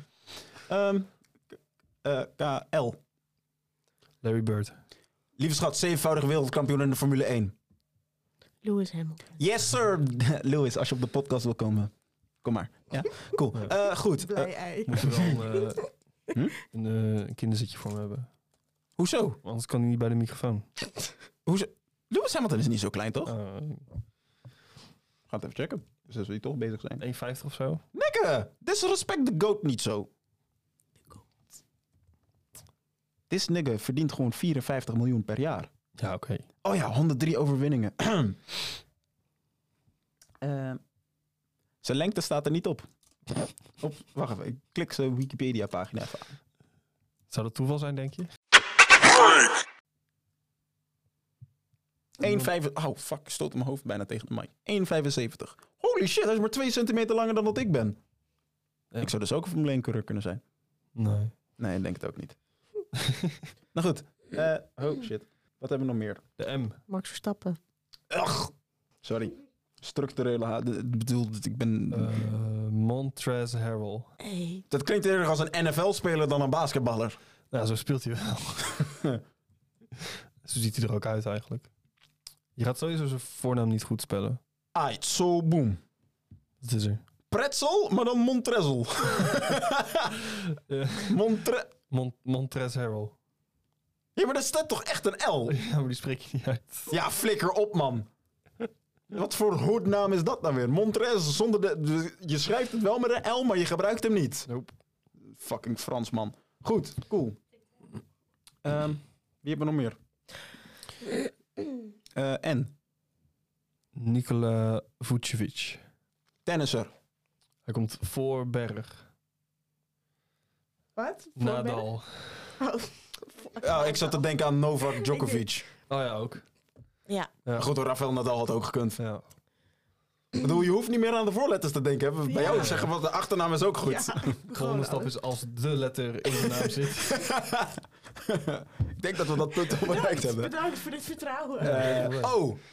Ja. KL. Larry Bird. Lieve schat, 7-voudig wereldkampioen in de Formule 1. Lewis Hamilton. Yes, sir. Lewis, als je op de podcast wil komen, kom maar. Ja, cool. Goed. Blij ei. Moet je wel Hm? een kinderzitje voor me hebben. Hoezo? Anders kan hij niet bij de microfoon. Hoezo? Lewis Hamilton is niet zo klein, toch? Uh, Ga het even checken. Dus als we hier toch bezig zijn. 1,50 of zo. Nikke, disrespect the goat niet zo. This nigga verdient gewoon 54 miljoen per jaar. Ja, oké. Oh ja, 103 overwinningen. Zijn lengte staat er niet op. Wacht even, ik klik zijn Wikipedia-pagina even aan. Zou dat toeval zijn, denk je? 1,5... Oh, fuck, ik stoot mijn hoofd bijna tegen de mic. 1,75. Holy shit, hij is maar 2 centimeter langer dan dat ik ben. Ja. Ik zou dus ook een Formule 1-coureur kunnen zijn. Nee. Nee, ik denk het ook niet. Nou goed. Oh shit. Wat hebben we nog meer? De M. Max Verstappen. Ugh. Sorry. Structurele Ik bedoel, ik ben... Montrezl Harrell. Hey. Dat klinkt eerder als een NFL-speler dan een basketballer. Nou, zo speelt hij wel. Zo ziet hij er ook uit eigenlijk. Je gaat sowieso zijn voornaam niet goed spellen. Aight, zo boom. Dat is er. Pretzel, maar dan Montrezl. Montrezl Harrell. Ja, maar dat staat toch echt een L? Ja, maar die spreek je niet uit. Ja, flikker op, man. Wat voor hoednaam is dat nou weer? Montrezl, zonder je schrijft het wel met een L, maar je gebruikt hem niet. Nope. Fucking Fransman. Goed, cool. Wie hebben we nog meer? En? Nikola Vucevic. Tennisser. Hij komt voor Berg. Wat? Nadal. Ja, ik zat te denken aan Novak Djokovic. Oh ja, ook. Ja. Ja. Goed hoor, Rafael Nadal had ook gekund. Ja. Ik bedoel, je hoeft niet meer aan de voorletters te denken. Hè? Bij Ja. jou zeggen we de achternaam is ook goed. Ja, De volgende stap is als de letter in de naam zit. Ik denk dat we dat punt al bereikt hebben. Bedankt voor dit vertrouwen.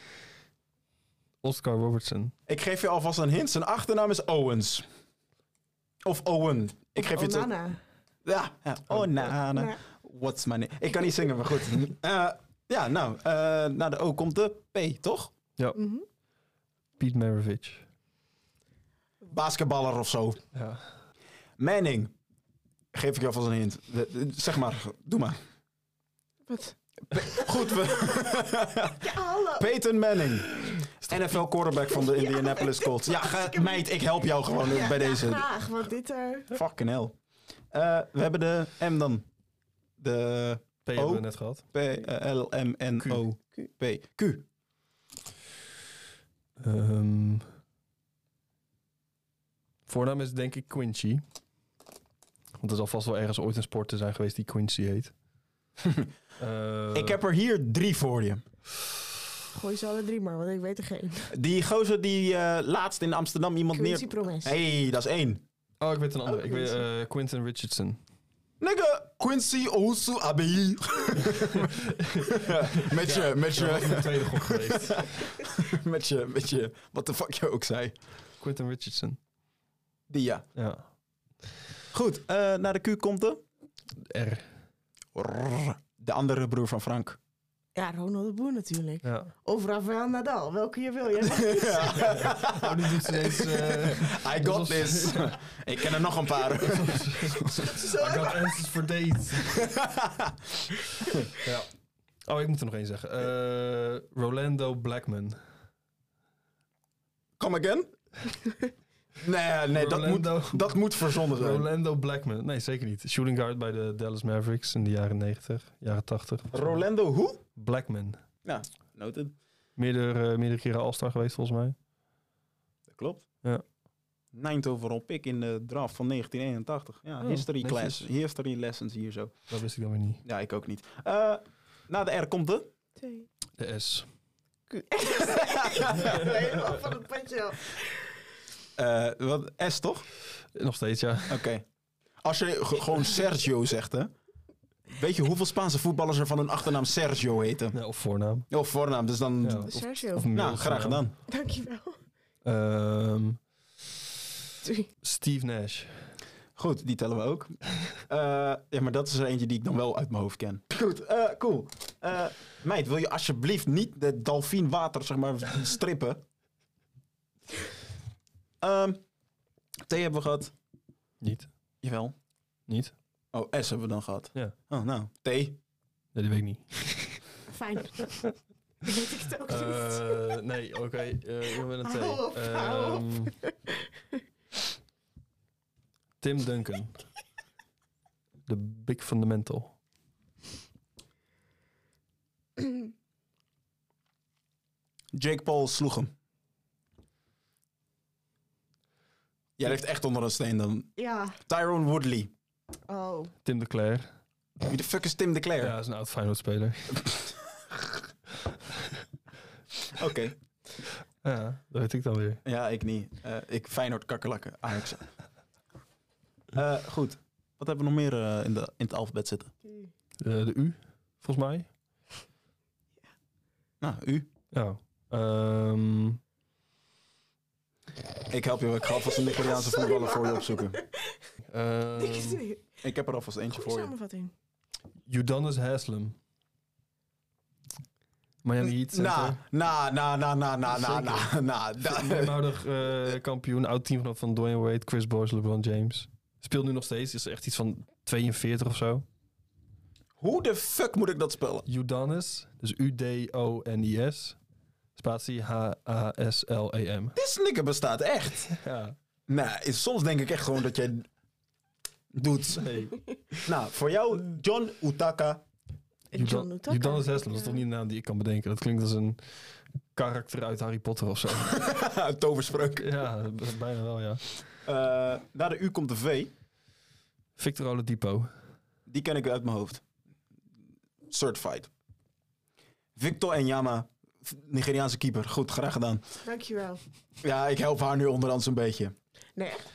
Oscar Robertson. Ik geef je alvast een hint. Zijn achternaam is Owens. Of Owen. Ik geef je het... Onana. Ja. Onana. Ja. What's my name? Ik kan niet zingen, maar goed. Na de O komt de P, toch? Ja. Mhm. Pete Maravich. Basketballer of zo. Ja. Manning. Geef ik je alvast een hint. Zeg maar, doe maar. Wat? Goed, Ja, hallo. Peyton Manning. NFL quarterback van de Indianapolis Colts. Ja, meid, ik help jou gewoon bij deze. Ja, graag, want dit Fucking hell. We hebben de M dan. De P hebben we net gehad. P, L, M, N, O, P. Q. Voornaam is denk ik Quincy. Want er zal vast wel ergens ooit een sport te zijn geweest die Quincy heet. Ik heb er hier 3 voor je. gooi ze alle 3 maar, want ik weet er geen. Die gozer die laatst in Amsterdam iemand Quincy neer... Promes. Hey, dat is 1. Oh, ik weet een andere. Oh, Ik weet Quentin Richardson. Nigga, Quincy Owusu Abeyi. met je, Dat was mijn tweede gok geweest. met je, wat de fuck je ook zei. Quentin Richardson. Die ja. Ja. Goed, naar de Q komt de... R. De andere broer van Frank. Ja, Ronald de Boer natuurlijk. Ja. Of Rafael Nadal, welke je wil. Je Oh, die doet ineens... I got this. Ik ken er nog een paar. I got answers for dates. Ja. Oh, ik moet er nog één zeggen. Rolando Blackman. Come again? Nee, dat moet verzonnen zijn. Rolando Blackman. Nee, zeker niet. Shooting guard bij de Dallas Mavericks in de jaren 90, jaren 80. Rolando hoe? Blackman. Ja, noted. Meerdere keren All-Star geweest volgens mij. Dat klopt. Ja. 9th overall pick in de draft van 1981. Ja, Oh, history netjes. class, history lessons hier zo. Dat wist ik dan weer niet. Ja, ik ook niet. Na de R komt de... 2. De S. Helemaal van het padje af. Wat, S toch? Nog steeds, ja. Oké. Als je gewoon Sergio zegt, hè. Weet je hoeveel Spaanse voetballers er van hun achternaam Sergio heten? Ja, of voornaam. Of voornaam, dus dan... Ja. Sergio. Of Nou, middelste graag naam. gedaan. Dankjewel. 3. Steve Nash. Goed, die tellen we ook. Ja, maar dat is er eentje die ik dan wel uit mijn hoofd ken. Goed, cool. Meid, wil je alsjeblieft niet de delfienwater, zeg maar, strippen? T hebben we gehad. Niet. Jawel. Niet? Oh, S hebben we dan gehad. Ja. Oh, nou. T. Nee, die weet ik niet. Fijn. Weet ik het ook niet. Nee, oké. Ik ben een T. Hou op, hou op. Tim Duncan. The Big Fundamental. Jake Paul sloeg hem. Jij ligt echt onder een steen dan. Ja. Tyrone Woodley. Oh. Tim de Cler. Wie de fuck is Tim de Cler? Ja, dat is een oud Feyenoord-speler. Oké. Ja, dat weet ik dan weer. Ja, ik niet. Ik Feyenoord kakkerlakken. Ajax. Goed. Wat hebben we nog meer in het alfabet zitten? De U, volgens mij. Nou, U. Ja. Ik help je. Ik ga alvast een Nigeriaanse voetballer voor je opzoeken. Goeie Ik heb er alvast eentje voor je. samenvatting. Udonis Haslem. Miami Heat center. Meervoudig kampioen, oud team van Dwayne Wade, Chris Bosh, LeBron James. Speelt nu nog steeds, is echt iets van 42 of zo. Hoe de fuck moet ik dat spellen? Udonis, dus U-D-O-N-I-S, spatie H-A-S-L-E-M. Dit nigger bestaat echt. Ja. Nou, soms denk ik echt gewoon dat jij doet. Nee. Nou, voor jou John Utaka Udonis Haslem, dat is toch niet een naam die ik kan bedenken. Dat klinkt als een karakter uit Harry Potter of zo. Toverspreuk. Ja, bijna wel, ja. Na de U komt de V. Victor Oladipo. Die ken ik uit mijn hoofd. Certified. Victor Enyama, Nigeriaanse keeper. Goed, graag gedaan. Dankjewel. Ja, ik help haar nu onderhand een beetje. Nee, echt?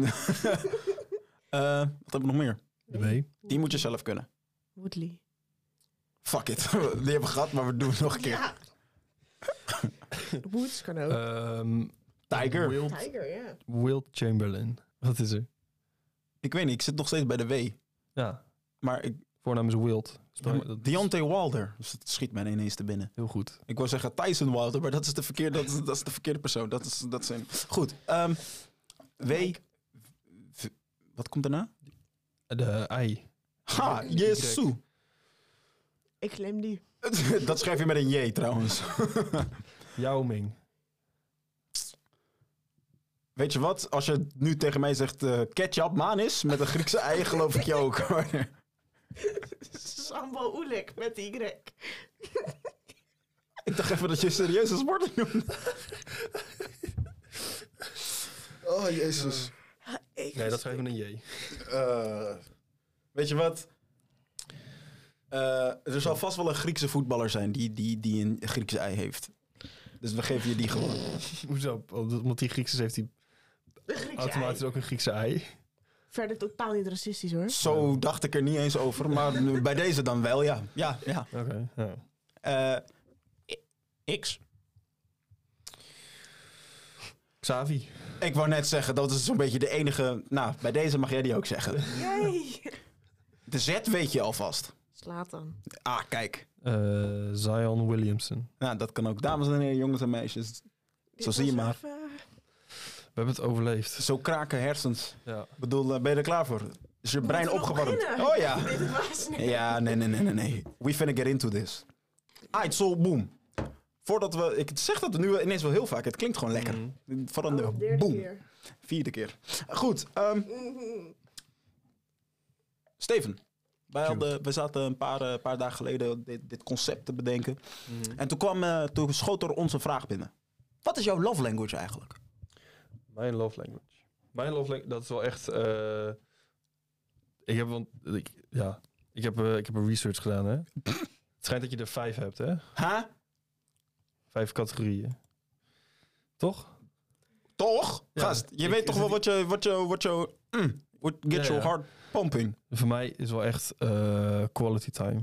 Wat hebben we nog meer? De B. Die moet je zelf kunnen. Woodley. Fuck it. Die hebben we gehad, maar we doen het nog een keer. Ja. Woods kan ook. Tiger. Tiger, ja. Wilt Chamberlain. Wat is er? Ik weet niet, ik zit nog steeds bij de W. Ja, Maar ik... voornaam is Wilt. Deontay Wilder. Dus dat schiet mij ineens te binnen. Heel goed. Ik wou zeggen Tyson Wilder, maar dat is de verkeerde persoon. Dat is een... Goed. W. Wat komt daarna? De I. Ha, Jezus. Ik claim die. Dat schrijf je met een J trouwens. Yao Ming. Weet je wat? Als je nu tegen mij zegt ketchup manis met een Griekse ei, geloof ik je ook. Sambo Oelek met Y. Ik dacht even dat je serieuze sporten noemde. Oh, Jezus. Nee, dat schrijf je met een J. Weet je wat? Er zal vast wel een Griekse voetballer zijn die een Griekse ei heeft. Dus we geven je die gewoon. Hoezo? Omdat die Griekse is, heeft hij automatisch ook een Griekse ei. Verder totaal niet racistisch hoor. Zo dacht ik er niet eens over, maar nu, bij deze dan wel, ja. Ja. Oké, ja. X. Xavi. Ik wou net zeggen, dat is zo'n beetje de enige... Nou, bij deze mag jij die ook zeggen. Yay. De Z weet je alvast. Slaat dan. Ah, kijk. Zion Williamson. Nou, dat kan ook. Dames en heren, jongens en meisjes. Zo zie je maar. We hebben het overleefd. Zo kraken hersens. Ja. Ik bedoel, ben je er klaar voor? Is je brein opgewarmd? Oh ja. Dit was niet. Ja, nee. We finna get into this. Aight, so boom. Voordat we... Ik zeg dat nu ineens wel heel vaak. Het klinkt gewoon lekker. Vooral Oh, de derde boom. keer. 4e keer. Goed. Steven. We zaten een paar dagen geleden dit concept te bedenken. En toen schoot er onze vraag binnen. Wat is jouw love language eigenlijk? Mijn love language, dat is wel echt... Ik heb een research gedaan, hè. Het schijnt dat je er 5 hebt, hè. Huh? 5 categorieën. Toch? Toch? Ja, Gast, je weet toch wel what gets your heart pumping. Voor mij is wel echt quality time.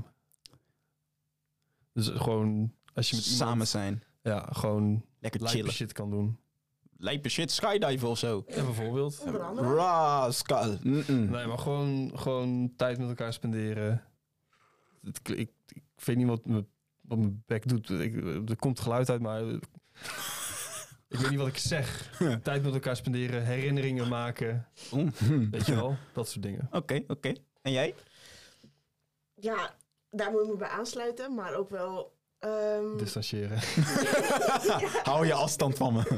Dus gewoon, als je met iemand... Samen zijn. Ja, gewoon Lekker lijpe chillen. shit kan doen. Lijpe shit, skydive of zo. En bijvoorbeeld... Onder andere. Rascal. Nee, maar gewoon tijd met elkaar spenderen. Ik weet niet wat mijn bek doet. Er komt geluid uit, maar... Ik weet niet wat ik zeg. Tijd met elkaar spenderen, herinneringen maken. Weet je wel? Dat soort dingen. Oké. En jij? Ja, daar moet ik me bij aansluiten, maar ook wel... Distancieren. Hou je afstand van me.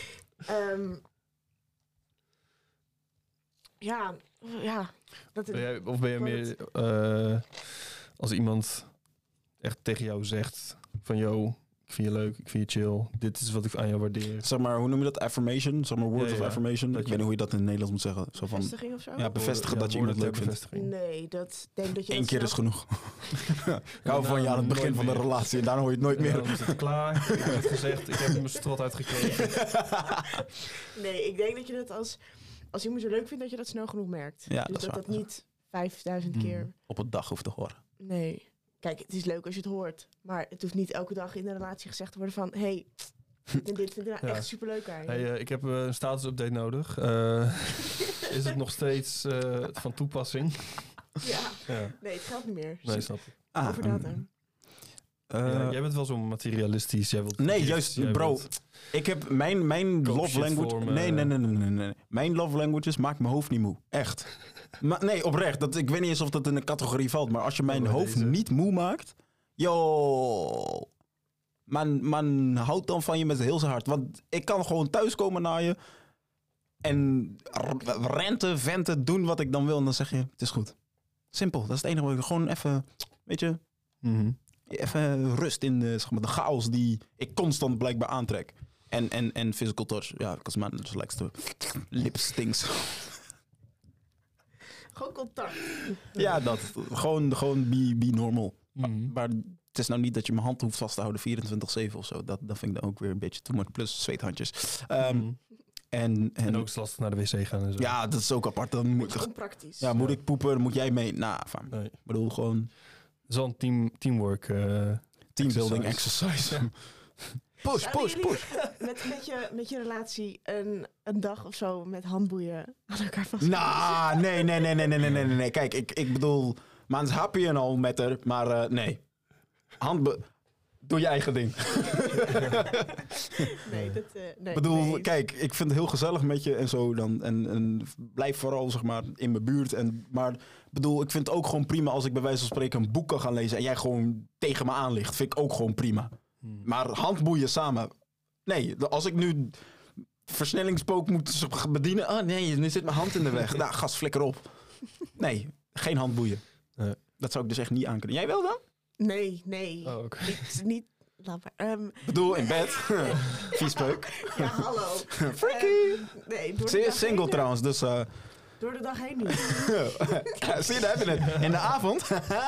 Ja. Dat Ben jij meer als iemand echt tegen jou zegt van yo, ik vind je leuk, ik vind je chill, dit is wat ik aan jou waardeer. Zeg maar, hoe noem je dat? Affirmation? Zeg maar, words Ja. of affirmation? Dat Ik je- weet niet hoe je dat in het Nederlands moet zeggen. Zo van, bevestiging of zo? ja, bevestigen dat je iemand leuk vindt. Bevestiging. Nee, dat denk dat je Eén dat keer is zelf- genoeg. Ik hou van je aan het begin nooit van de meer. relatie en daarna hoor je het nooit Ja, meer. dan is het klaar. Ik heb het gezegd, ik heb mijn strot uitgekregen. Nee, ik denk dat je dat als iemand je leuk vindt, dat je dat snel genoeg merkt. Ja, dus dat is dat waar. niet 5000 keer... Op een dag hoeft te horen. Nee. Kijk, het is leuk als je het hoort. Maar het hoeft niet elke dag in de relatie gezegd te worden van... Hey, dit vind ik nou Ja. echt superleuk aan je. Hey, ik heb een status-update nodig. Is het nog steeds van toepassing? Ja. Ja. Nee, het geldt niet meer. Nee, snap ik. Over datum. Ja, jij bent wel zo'n materialistisch. Jij wilt Nee, gifts, juist, jij bro. wilt- Ik heb mijn Koop love shit language... voor me. Nee. Mijn love languages maakt mijn hoofd niet moe. Echt. Maar nee, oprecht. Ik weet niet eens of dat in een categorie valt. Maar als je mijn bij hoofd deze. niet moe maakt... Yo... Man houdt dan van je met heel zijn hart. Want ik kan gewoon thuiskomen naar je... En renten, venten, doen wat ik dan wil. En dan zeg je, het is goed. Simpel. Dat is het enige wat ik... Gewoon even... Weet je... Even rust in zeg maar, de chaos die ik constant blijkbaar aantrek. En physical touch. Ja, because man just likes to lip stinks. Gewoon contact. Ja, dat. Gewoon be normal. Maar het is nou niet dat je mijn hand hoeft vast te houden 24/7 of zo. Dat vind ik dan ook weer een beetje too much. Plus zweethandjes. En ook lastig naar de wc gaan en zo. ja, dat is ook apart. Dan moet, Gewoon praktisch. ja, moet ik poepen, dan moet jij mee. Nou, Nee. ik bedoel gewoon Zo'n teamwork. teambuilding exercise. Push. Met je relatie een dag of zo met handboeien aan elkaar vast. Nou, nee. Kijk, ik bedoel, maans happy en al met haar, maar nee. Doe je eigen ding. Nee. Ik bedoel, kijk, ik vind het heel gezellig met je en zo dan. En blijf vooral, zeg maar, in mijn buurt. Maar bedoel, ik vind het ook gewoon prima als ik bij wijze van spreken een boek kan gaan lezen en jij gewoon tegen me aan ligt. Vind ik ook gewoon prima. Maar handboeien samen. Nee, als ik nu versnellingspook moet bedienen. Oh nee, nu zit mijn hand in de weg. Nou, gas, flikker op. Nee, geen handboeien. Dat zou ik dus echt niet aankunnen. Jij wel dan? Nee. Oh, oké. Niet. Laat maar. Ik bedoel, in bed. Viespeuk. Ja, hallo. Freaky. Nee, door Ze de is dag single heen, trouwens, dus... Door de dag heen niet. Zie je, daar heb je het. In de avond,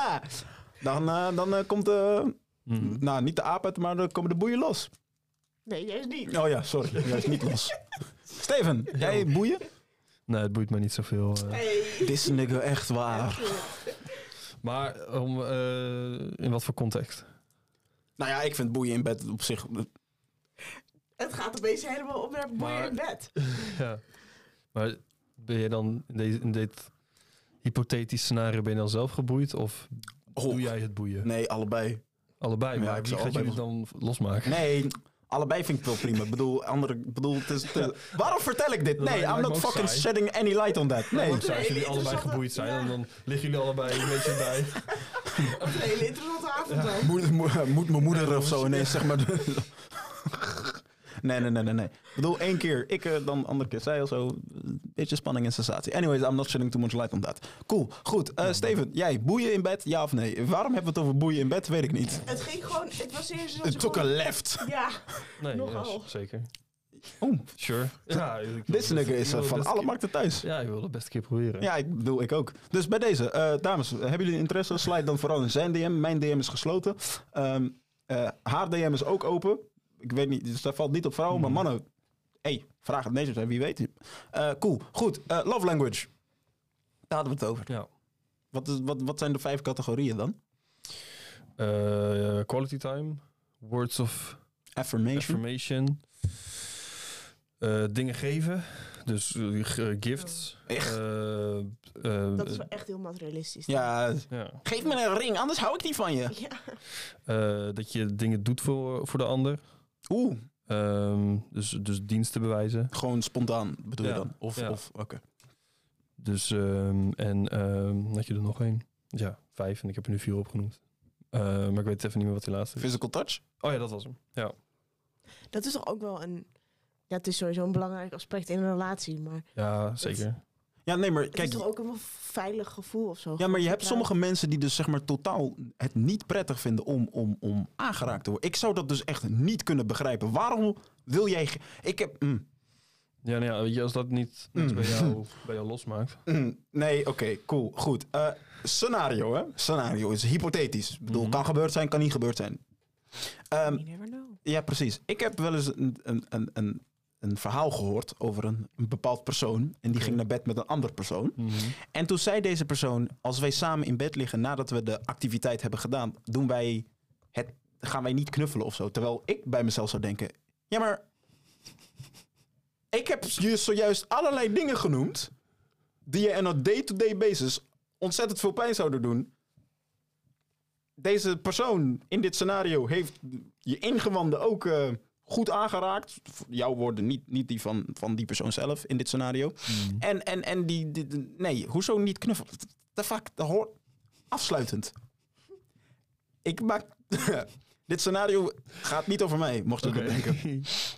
dan komt de... Nou, niet de aap uit, maar dan komen de boeien los. Nee, juist niet. Oh ja, sorry. Juist niet los. Steven, jij boeien? Nee, het boeit me niet zoveel. Hey. Dit nigga, echt waar. Maar in wat voor context? Nou ja, ik vind boeien in bed op zich... Het gaat opeens helemaal op naar boeien in bed. Ja. Maar ben je dan in dit hypothetisch scenario ben je dan zelf geboeid? Of doe jij het boeien? Nee, allebei. Allebei, Ja, maar ik wie zou gaat jullie allebei dan losmaken? Nee, allebei vind ik wel prima. Ik bedoel, het is waarom vertel ik dit? Dat Nee, lijkt I'm me not ook fucking saai. shedding any light on that. Nee. Want als jullie Nee, allebei interessante- geboeid zijn, ja. dan liggen jullie allebei een beetje bij. Een hele interessante avond dan. Moet mijn moeder of zo ineens, zeg maar... Nee. Ik bedoel, 1 keer ik, dan andere keer zij of zo. Beetje spanning en sensatie. Anyways, I'm not shedding too much light on that. Cool, goed. Steven, jij, boeien in bed, ja of nee? Waarom hebben we het over boeien in bed? Weet ik niet. Het ging gewoon... Het was eerst... Het took a left. Ja. Nee, Nogal. ja, zeker. Oh, Sure. Ja, dit nigga is van alle markten thuis. Ja, ik wil het best een keer proberen. Ja, ik bedoel, ik ook. Dus bij deze, dames, hebben jullie interesse? Slide dan vooral in zijn DM. Mijn DM is gesloten. Haar DM is ook open. Ik weet niet, dus dat valt niet op vrouwen, maar mannen. Vraag het nee, wie weet. Cool, goed. Love language. Daar hadden we het over. Ja. Wat zijn de 5 categorieën dan? Quality time. Words of Affirmation. affirmation. Dingen geven. Dus gifts. Echt? Dat is wel echt heel materialistisch. Ja, Ja. geef me een ring, anders hou ik niet van je. Ja. Dat je dingen doet voor de ander. Oeh, Dus diensten bewijzen. gewoon spontaan bedoel je Ja, dan? ja. Oké. Dus, had je er nog één? Ja, 5. En ik heb er nu 4 opgenoemd. Maar ik weet even niet meer wat die laatste is. Physical touch? Oh ja, dat was hem. Ja. Dat is toch ook wel een... Ja, het is sowieso een belangrijk aspect in een relatie, maar... Ja, zeker. Ja, nee, maar Het is kijk... toch ook een wel veilig gevoel of zo? Ja, maar je hebt Vertrouwen. sommige mensen die dus zeg maar totaal het niet prettig vinden om aangeraakt te worden. Ik zou dat dus echt niet kunnen begrijpen. Waarom wil jij... Ik heb... Ja, nou ja, weet je, als dat niet iets bij jou losmaakt. Nee, oké, cool, goed. Scenario, hè? Scenario is hypothetisch. Ik bedoel, kan gebeurd zijn, kan niet gebeurd zijn. You never know. Ja, precies. Ik heb wel eens een verhaal gehoord over een bepaald persoon. En die ging naar bed met een ander persoon. En toen zei deze persoon, als wij samen in bed liggen nadat we de activiteit hebben gedaan, gaan wij niet knuffelen of zo. Terwijl ik bij mezelf zou denken, ja maar, ik heb je zojuist allerlei dingen genoemd die je on a day-to-day basis ontzettend veel pijn zouden doen. Deze persoon in dit scenario heeft je ingewanden ook goed aangeraakt. Jouw woorden, niet die van die persoon zelf in dit scenario. En nee, hoezo niet knuffelen? The fuck, dat hoort afsluitend. Ik maak... Dit scenario gaat niet over mij, mocht je dat denken.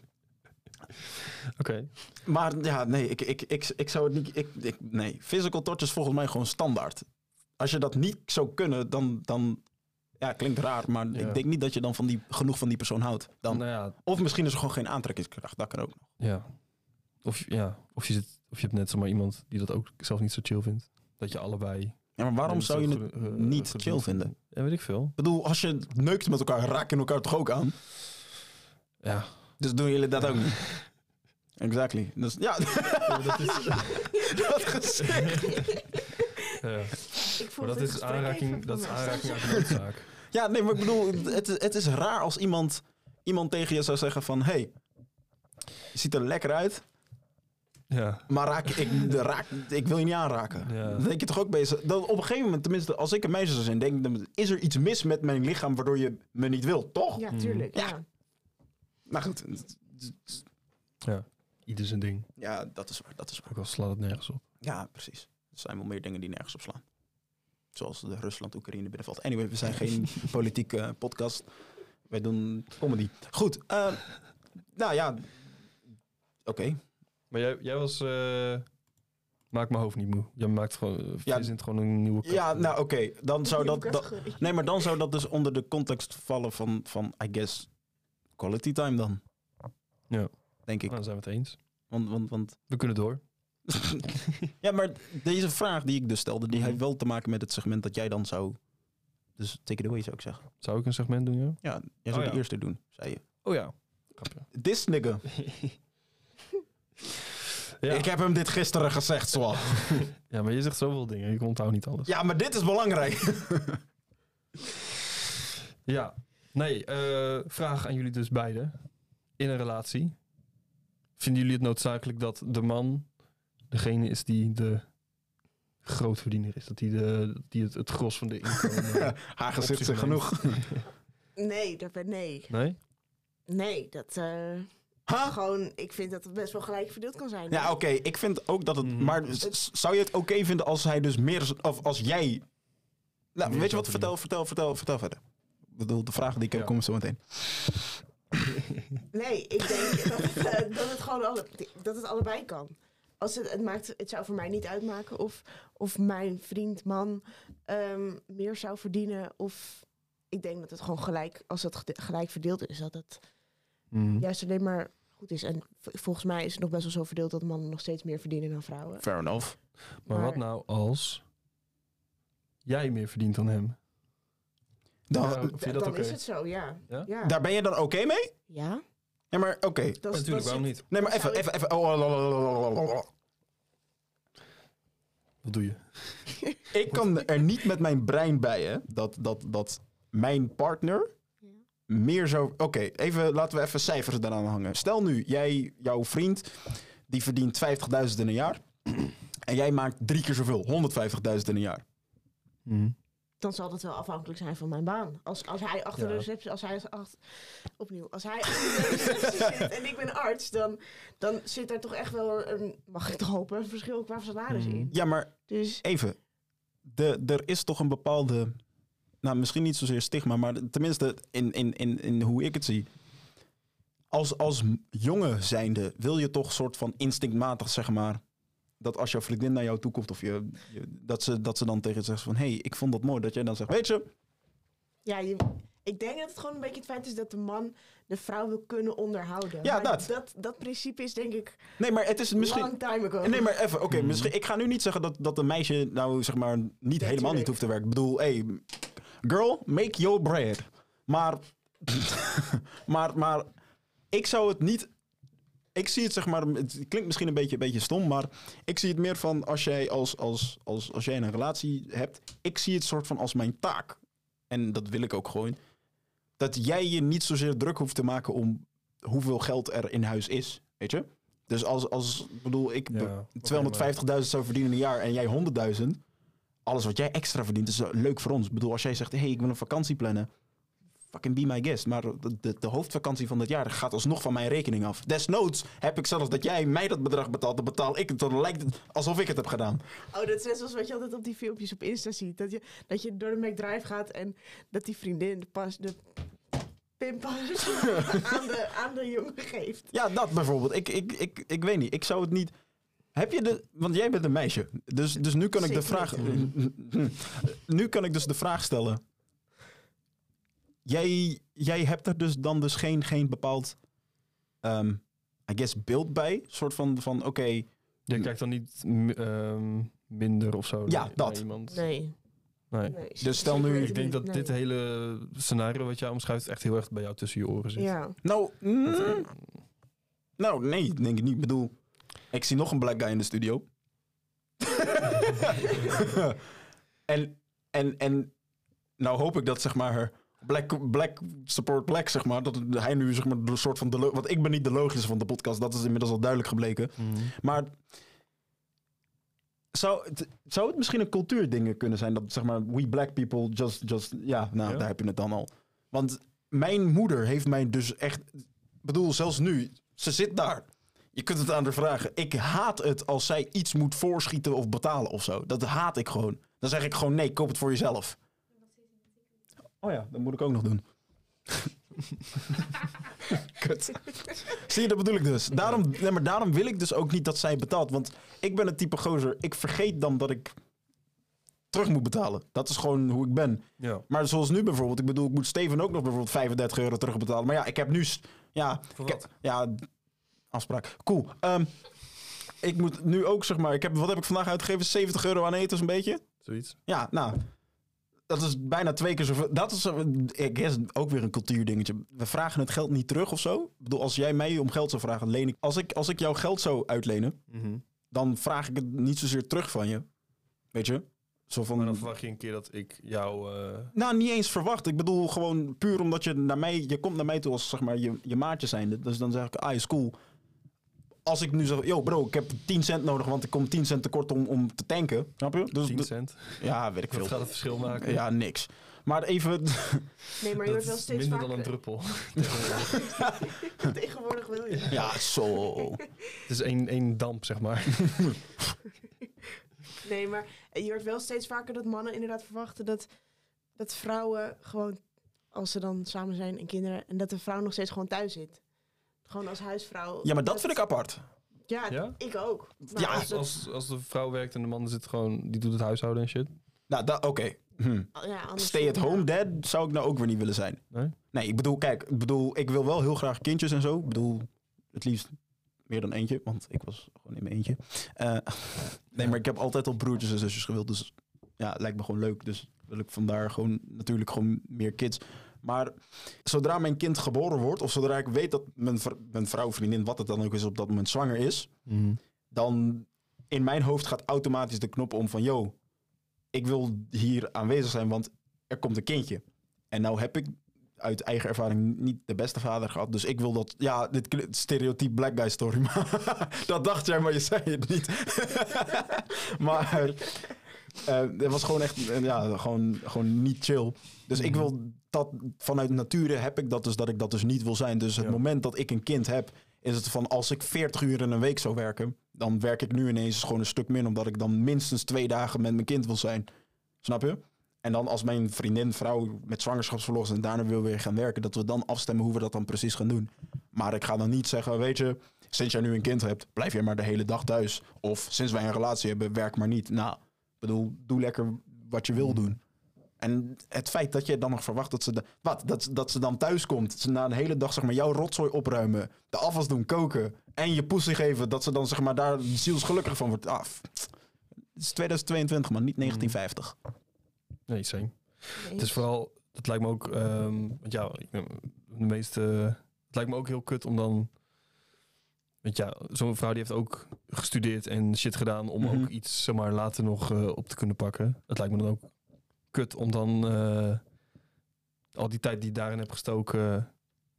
Oké. Maar ja, nee, ik zou het niet... Nee, physical touch is volgens mij gewoon standaard. Als je dat niet zou kunnen, dan Ja, klinkt raar, maar Ja. ik denk niet dat je dan genoeg van die persoon houdt. Dan. Nou ja, Of misschien is er gewoon geen aantrekkingskracht. Dat kan ook nog. ja. Of je hebt net zomaar iemand die dat ook zelf niet zo chill vindt. Dat je allebei... Ja, maar waarom zou je het niet goed chill vindt. vinden? Ja, weet ik veel. Ik bedoel, als je neukt met elkaar, raak je elkaar toch ook aan? Ja. Dus doen jullie dat ook niet? Exactly. Dus ja, Dat is... dat gezegd. ja. Ik voel Maar dat dit is gesprek aanraking, even dat is van mij. aanraking uit de noodzaak. Ja, nee, maar ik bedoel, het is raar als iemand tegen je zou zeggen van... Hey, je ziet er lekker uit, Ja. maar ik wil je niet aanraken. Ja. Dan denk je toch ook bezig... Dat op een gegeven moment, tenminste, als ik een meisje zou zijn... denk ik, dan is er iets mis met mijn lichaam waardoor je me niet wilt, toch? Ja, tuurlijk. Ja. Ja. Nou goed, Ja. Ieder zijn ding. ja, dat is waar, dat is waar. Ook al slaat het nergens op. Ja, precies. Er zijn wel meer dingen die nergens op slaan. Zoals de Rusland-Oekraïne binnenvalt. Anyway, we zijn geen politieke podcast. Wij doen comedy. Goed. Nou ja. Oké. Maar jij was... maak mijn hoofd niet moe. Jij maakt gewoon... Ja. verzint gewoon een nieuwe... Ja, nou oké. Dan zou Nieuwe dat... categorie. Nee, maar dan zou dat dus onder de context vallen van I guess, quality time dan. Ja. Denk ik. Nou, dan zijn we het eens. Want We kunnen door. ja, maar deze vraag die ik dus stelde... die heeft wel te maken met het segment dat jij dan zou... Dus take it away, zou ik zeggen. Zou ik een segment doen, ja? Ja, jij zou Oh, de ja. eerste doen, zei je. Oh ja. Grapje. This nigga. Ja. Ik heb hem dit gisteren gezegd, Swal. Ja, maar je zegt zoveel dingen. Ik onthoud niet alles. Ja, maar dit is belangrijk. Ja. Nee, vraag aan jullie dus beiden. In een relatie. Vinden jullie het noodzakelijk dat de man degene is die de grootverdiener is? Dat die het gros van de inkomen... Haar gezicht zich zegt genoeg. Nee, nee. Nee? Nee, dat... Ha? Gewoon, ik vind dat het best wel gelijk verdeeld kan zijn. Ja, oké. Ik vind ook dat het... Maar zou je het oké vinden als hij dus meer... Of als jij... Nou, Meer weet je wat? zou Vertel verder. Ik bedoel, de vraag die ik heb, Ja. komt zo meteen. Nee, ik denk dat het gewoon dat het allebei kan. Als het zou voor mij niet uitmaken of mijn vriend, man meer zou verdienen. Of ik denk dat het gewoon gelijk, als het gelijk verdeeld is, dat het juist alleen maar goed is. En volgens mij is het nog best wel zo verdeeld dat mannen nog steeds meer verdienen dan vrouwen. Fair enough. Maar wat nou als jij meer verdient dan hem? Dan, Ja, vind je dat Dan oké? is het zo, ja. Ja? Ja. Daar ben je dan oké mee? Ja? Ja, maar oké. Dat is- Natuurlijk, dat waarom zit- niet? Nee, maar Zou even... ik- Wat doe je? Ik kan er niet met mijn brein bij, hè. Dat mijn partner... meer zo... Oké, laten we even cijfers eraan hangen. Stel nu, jouw vriend, die verdient 50.000 in een jaar. En jij maakt 3 keer zoveel, 150.000 in een jaar. Dan zal dat wel afhankelijk zijn van mijn baan. Als hij achter de receptie, als hij achter de receptie zit en ik ben arts, dan zit er toch echt wel een, mag ik toch hopen, een verschil qua salaris in. Ja, maar Dus even. Er is toch een bepaalde... Nou, misschien niet zozeer stigma, maar tenminste in hoe ik het zie. Als jongen zijnde wil je toch soort van instinctmatig, zeg maar... dat als jouw vriendin naar jou toe komt of dat ze dan tegen je zegt van... hey, ik vond dat mooi. Dat jij dan zegt, weet je... ja, ik denk dat het gewoon een beetje het feit is dat de man de vrouw wil kunnen onderhouden. Ja, maar dat. Dat principe is denk ik Nee, maar het is misschien... long time ago. Nee, maar even, oké, misschien... Ik ga nu niet zeggen dat een meisje nou, zeg maar, niet helemaal tuurlijk. niet hoeft te werken. Ik bedoel, hey, girl, make your bread. Maar... maar ik zou het niet... Ik zie het, zeg maar... Het klinkt misschien een beetje stom, maar... Ik zie het meer van als jij als jij een relatie hebt... Ik zie het soort van als mijn taak. En dat wil ik ook gewoon. Dat jij je niet zozeer druk hoeft te maken om hoeveel geld er in huis is. Weet je? Dus als bedoel, ik 250.000 zou verdienen in een jaar en jij 100.000. Alles wat jij extra verdient is leuk voor ons. Ik bedoel, als jij zegt, hey, ik wil een vakantie plannen. Fucking be my guest. Maar de hoofdvakantie van dit jaar gaat alsnog van mijn rekening af. Desnoods heb ik zelfs dat jij mij dat bedrag betaalt. Dan betaal ik het. Dan lijkt het alsof ik het heb gedaan. Oh, dat is net zoals wat je altijd op die filmpjes op Insta ziet. Dat je door de McDrive gaat en dat die vriendin de pinpas aan de jongen geeft. Ja, dat bijvoorbeeld. Ik weet niet. Ik zou het niet... Heb je want jij bent een meisje. Dus nu kan ik de Zeker vraag... Nu kan ik dus de vraag stellen. jij hebt er dus geen bepaald, I guess, beeld bij. Soort van oké. Je kijkt dan niet minder of zo Ja, naar dat. iemand. Nee. Dus stel nu- Ik denk dat dit hele scenario wat jij omschrijft echt heel erg bij jou tussen je oren zit. Ja. Nou, nee, denk ik niet. Ik bedoel, ik zie nog een black guy in de studio. en nou hoop ik dat, zeg maar, black support black, zeg maar, dat hij nu, zeg maar, de soort van want ik ben niet de logische van de podcast, dat is inmiddels al duidelijk gebleken. Maar zou het misschien een cultuurding kunnen zijn dat, zeg maar, we black people just ja, daar heb je het dan al. Want mijn moeder heeft mij dus echt, bedoel, zelfs nu, ze zit daar. Je kunt het aan haar vragen. Ik haat het als zij iets moet voorschieten of betalen of zo. Dat haat ik gewoon. Dan zeg ik gewoon nee, koop het voor jezelf. Oh ja, dat moet ik ook nog doen. Kut. Zie je, dat bedoel ik dus. Daarom wil ik dus ook niet dat zij betaalt. Want ik ben het type gozer. Ik vergeet dan dat ik terug moet betalen. Dat is gewoon hoe ik ben. Ja. Maar zoals nu bijvoorbeeld. Ik bedoel, ik moet Steven ook nog bijvoorbeeld €35 terugbetalen. Maar ja, ik heb nu... Ja, Voor wat? afspraak. Cool. Ik moet nu ook, zeg maar... Wat heb ik vandaag uitgegeven? €70 aan eten, zo'n beetje? Zoiets. Ja, nou... Dat is bijna 2 keer zoveel. Dat is, ik guess, ook weer een cultuurdingetje. We vragen het geld niet terug of zo. Ik bedoel, als jij mij om geld zou vragen, leen ik... Als ik jouw geld zou uitlenen, dan vraag ik het niet zozeer terug van je. Weet je? Zo van... Maar dan verwacht je een keer dat ik jou... Nou, niet eens verwacht. Ik bedoel gewoon puur omdat je komt naar mij toe als, zeg maar, je maatje zijnde. Dus dan zeg ik, is cool. Als ik nu zeg, yo bro, ik heb 10 cent nodig, want ik kom 10 cent tekort om te tanken. Snap je? Dus, 10 cent. Ja, weet ik Dat veel. gaat het verschil maken. Ja, niks. Maar even... Nee, maar je Dat wordt wel is steeds minder vaker... dan een druppel. Tegenwoordig wil je. Ja, zo. Het is één damp, zeg maar. Nee, maar je hoort wel steeds vaker dat mannen inderdaad verwachten dat vrouwen gewoon, als ze dan samen zijn en kinderen, en dat de vrouw nog steeds gewoon thuis zit. Gewoon als huisvrouw. Ja, maar dat vind ik apart. Ja, Ja? ik ook. Maar Ja, Als de vrouw werkt en de man zit gewoon... Die doet het huishouden en shit. Nou, oké. Ja, anders Stay at home dad zou ik nou ook weer niet willen zijn. Nee? Nee, ik bedoel, ik wil wel heel graag kindjes en zo. Ik bedoel, het liefst meer dan eentje, want ik was gewoon in mijn eentje. Nee, maar ik heb altijd al broertjes en zusjes gewild, dus ja, het lijkt me gewoon leuk. Dus wil ik vandaar gewoon natuurlijk gewoon meer kids. Maar zodra mijn kind geboren wordt, of zodra ik weet dat mijn vrouw, vriendin, wat het dan ook is, op dat moment zwanger is, dan in mijn hoofd gaat automatisch de knop om van, yo, ik wil hier aanwezig zijn, want er komt een kindje. En nou heb ik uit eigen ervaring niet de beste vader gehad. Dus ik wil dat... Ja, dit stereotype black guy story. Maar dat dacht jij, maar je zei het niet. Maar het was gewoon echt... gewoon niet chill. Dus ik wil dat... Vanuit nature heb ik dat dus, dat ik dat dus niet wil zijn. Dus het moment dat ik een kind heb, is het van, als ik 40 uur in een week zou werken, dan werk ik nu ineens gewoon een stuk minder, omdat ik dan minstens 2 dagen met mijn kind wil zijn. Snap je? En dan als mijn vriendin, vrouw met zwangerschapsverlof is en daarna wil weer gaan werken, dat we dan afstemmen hoe we dat dan precies gaan doen. Maar ik ga dan niet zeggen, weet je, sinds jij nu een kind hebt, blijf jij maar de hele dag thuis. Of sinds wij een relatie hebben, werk maar niet. Nou, ik bedoel, doe lekker wat je wil doen. En het feit dat je dan nog verwacht dat ze dan thuis komt, ze na een hele dag, zeg maar, jouw rotzooi opruimen, de afwas doen, koken en je poesie geven, dat ze dan, zeg maar, daar zielsgelukkig van wordt. Het is 2022, man, niet 1950. Nee, same. Nee. Het is vooral, het lijkt me ook, want ja, het lijkt me ook heel kut om dan, want ja, zo'n vrouw die heeft ook gestudeerd en shit gedaan om ook iets, zeg maar, later nog op te kunnen pakken. Het lijkt me dan ook kut om dan al die tijd die je daarin hebt gestoken,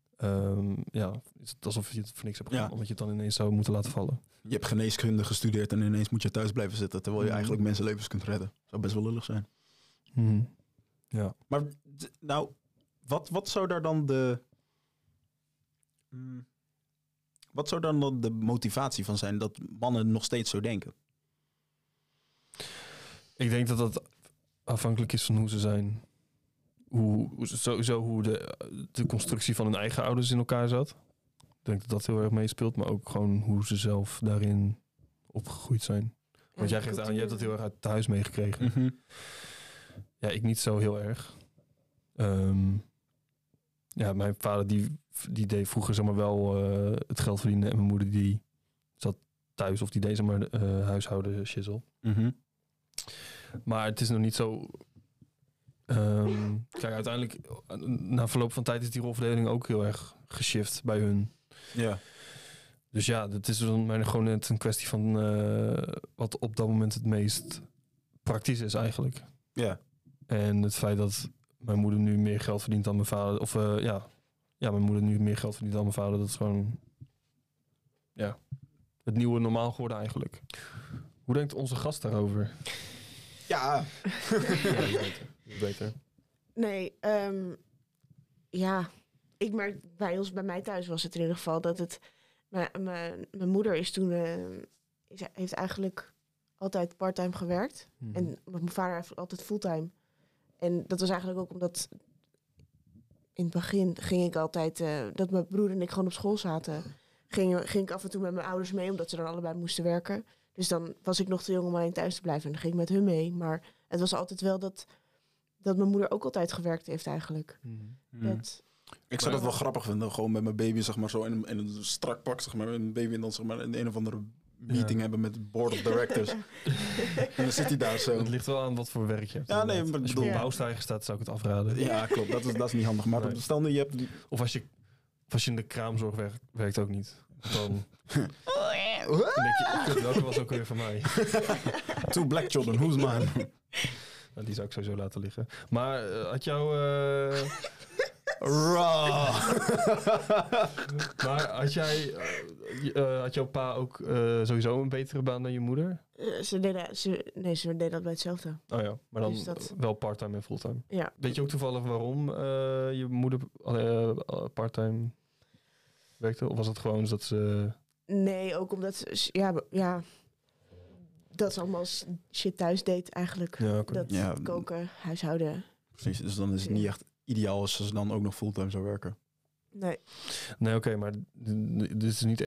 is het alsof je het voor niks hebt gedaan, omdat je het dan ineens zou moeten laten vallen. Je hebt geneeskunde gestudeerd en ineens moet je thuis blijven zitten, terwijl je eigenlijk mensenlevens kunt redden. Zou best wel lullig zijn. Ja. Maar nou, wat zou daar dan wat zou dan de motivatie van zijn dat mannen nog steeds zo denken? Ik denk dat dat afhankelijk is van hoe ze zijn. Sowieso hoe de constructie van hun eigen ouders in elkaar zat. Ik denk dat dat heel erg meespeelt, maar ook gewoon hoe ze zelf daarin opgegroeid zijn. Want jij geeft aan, je hebt dat heel erg uit het huis meegekregen. Ja, ik niet zo heel erg. ja, mijn vader die deed vroeger zeg maar wel het geld verdienen. En mijn moeder die zat thuis of die deed zeg maar huishouden shizzle. Maar het is nog niet zo... kijk, uiteindelijk, na verloop van tijd is die rolverdeling ook heel erg geshift bij hun. Ja. Dus ja, dat is dan maar gewoon net een kwestie van wat op dat moment het meest praktisch is eigenlijk. Ja. En het feit dat mijn moeder nu meer geld verdient dan mijn vader, of mijn moeder nu meer geld verdient dan mijn vader, dat is gewoon het nieuwe normaal geworden eigenlijk. Hoe denkt onze gast daarover? Ja. Beter. Nee, ik merk bij mij thuis was het in ieder geval dat het... Mijn moeder is toen... heeft eigenlijk altijd parttime gewerkt. En mijn vader heeft altijd fulltime. En dat was eigenlijk ook omdat... In het begin ging ik altijd... dat mijn broer en ik gewoon op school zaten. Ging ik af en toe met mijn ouders mee, omdat ze dan allebei moesten werken. Dus dan was ik nog te jong om alleen thuis te blijven. En dan ging ik met hun mee. Maar het was altijd wel dat mijn moeder ook altijd gewerkt heeft eigenlijk. Ik zou dat wel grappig vinden, gewoon met mijn baby zeg maar zo in een strak pak, zeg maar, een baby en dan zeg maar in een of andere meeting hebben met het board of directors. En dan zit hij daar zo. Het ligt wel aan wat voor werk je hebt. Ja, nee, maar als je op een bouwstijger staat, zou ik het afraden. Ja, klopt. Dat is niet handig. Maar Nee. stel nu, je hebt... Of als je in de kraamzorg werkt ook niet. Dan denk je, kut, welke was ook weer van mij? Two black children, who's mine? Nou, die zou ik sowieso laten liggen. Maar had jouw... maar had jouw pa ook sowieso een betere baan dan je moeder? Ze deden dat bij hetzelfde. Oh ja, maar dan Dus dat- wel parttime en fulltime. Ja. Weet je ook toevallig waarom je moeder parttime werkte? Of was het gewoon dat ze... Nee, ook omdat dat ze allemaal shit thuis deed eigenlijk. Ja, oké. Dat Ja. koken, huishouden. Precies, dus dan is het niet echt ideaal als ze dan ook nog fulltime zou werken. Nee. Nee, oké, maar dit is niet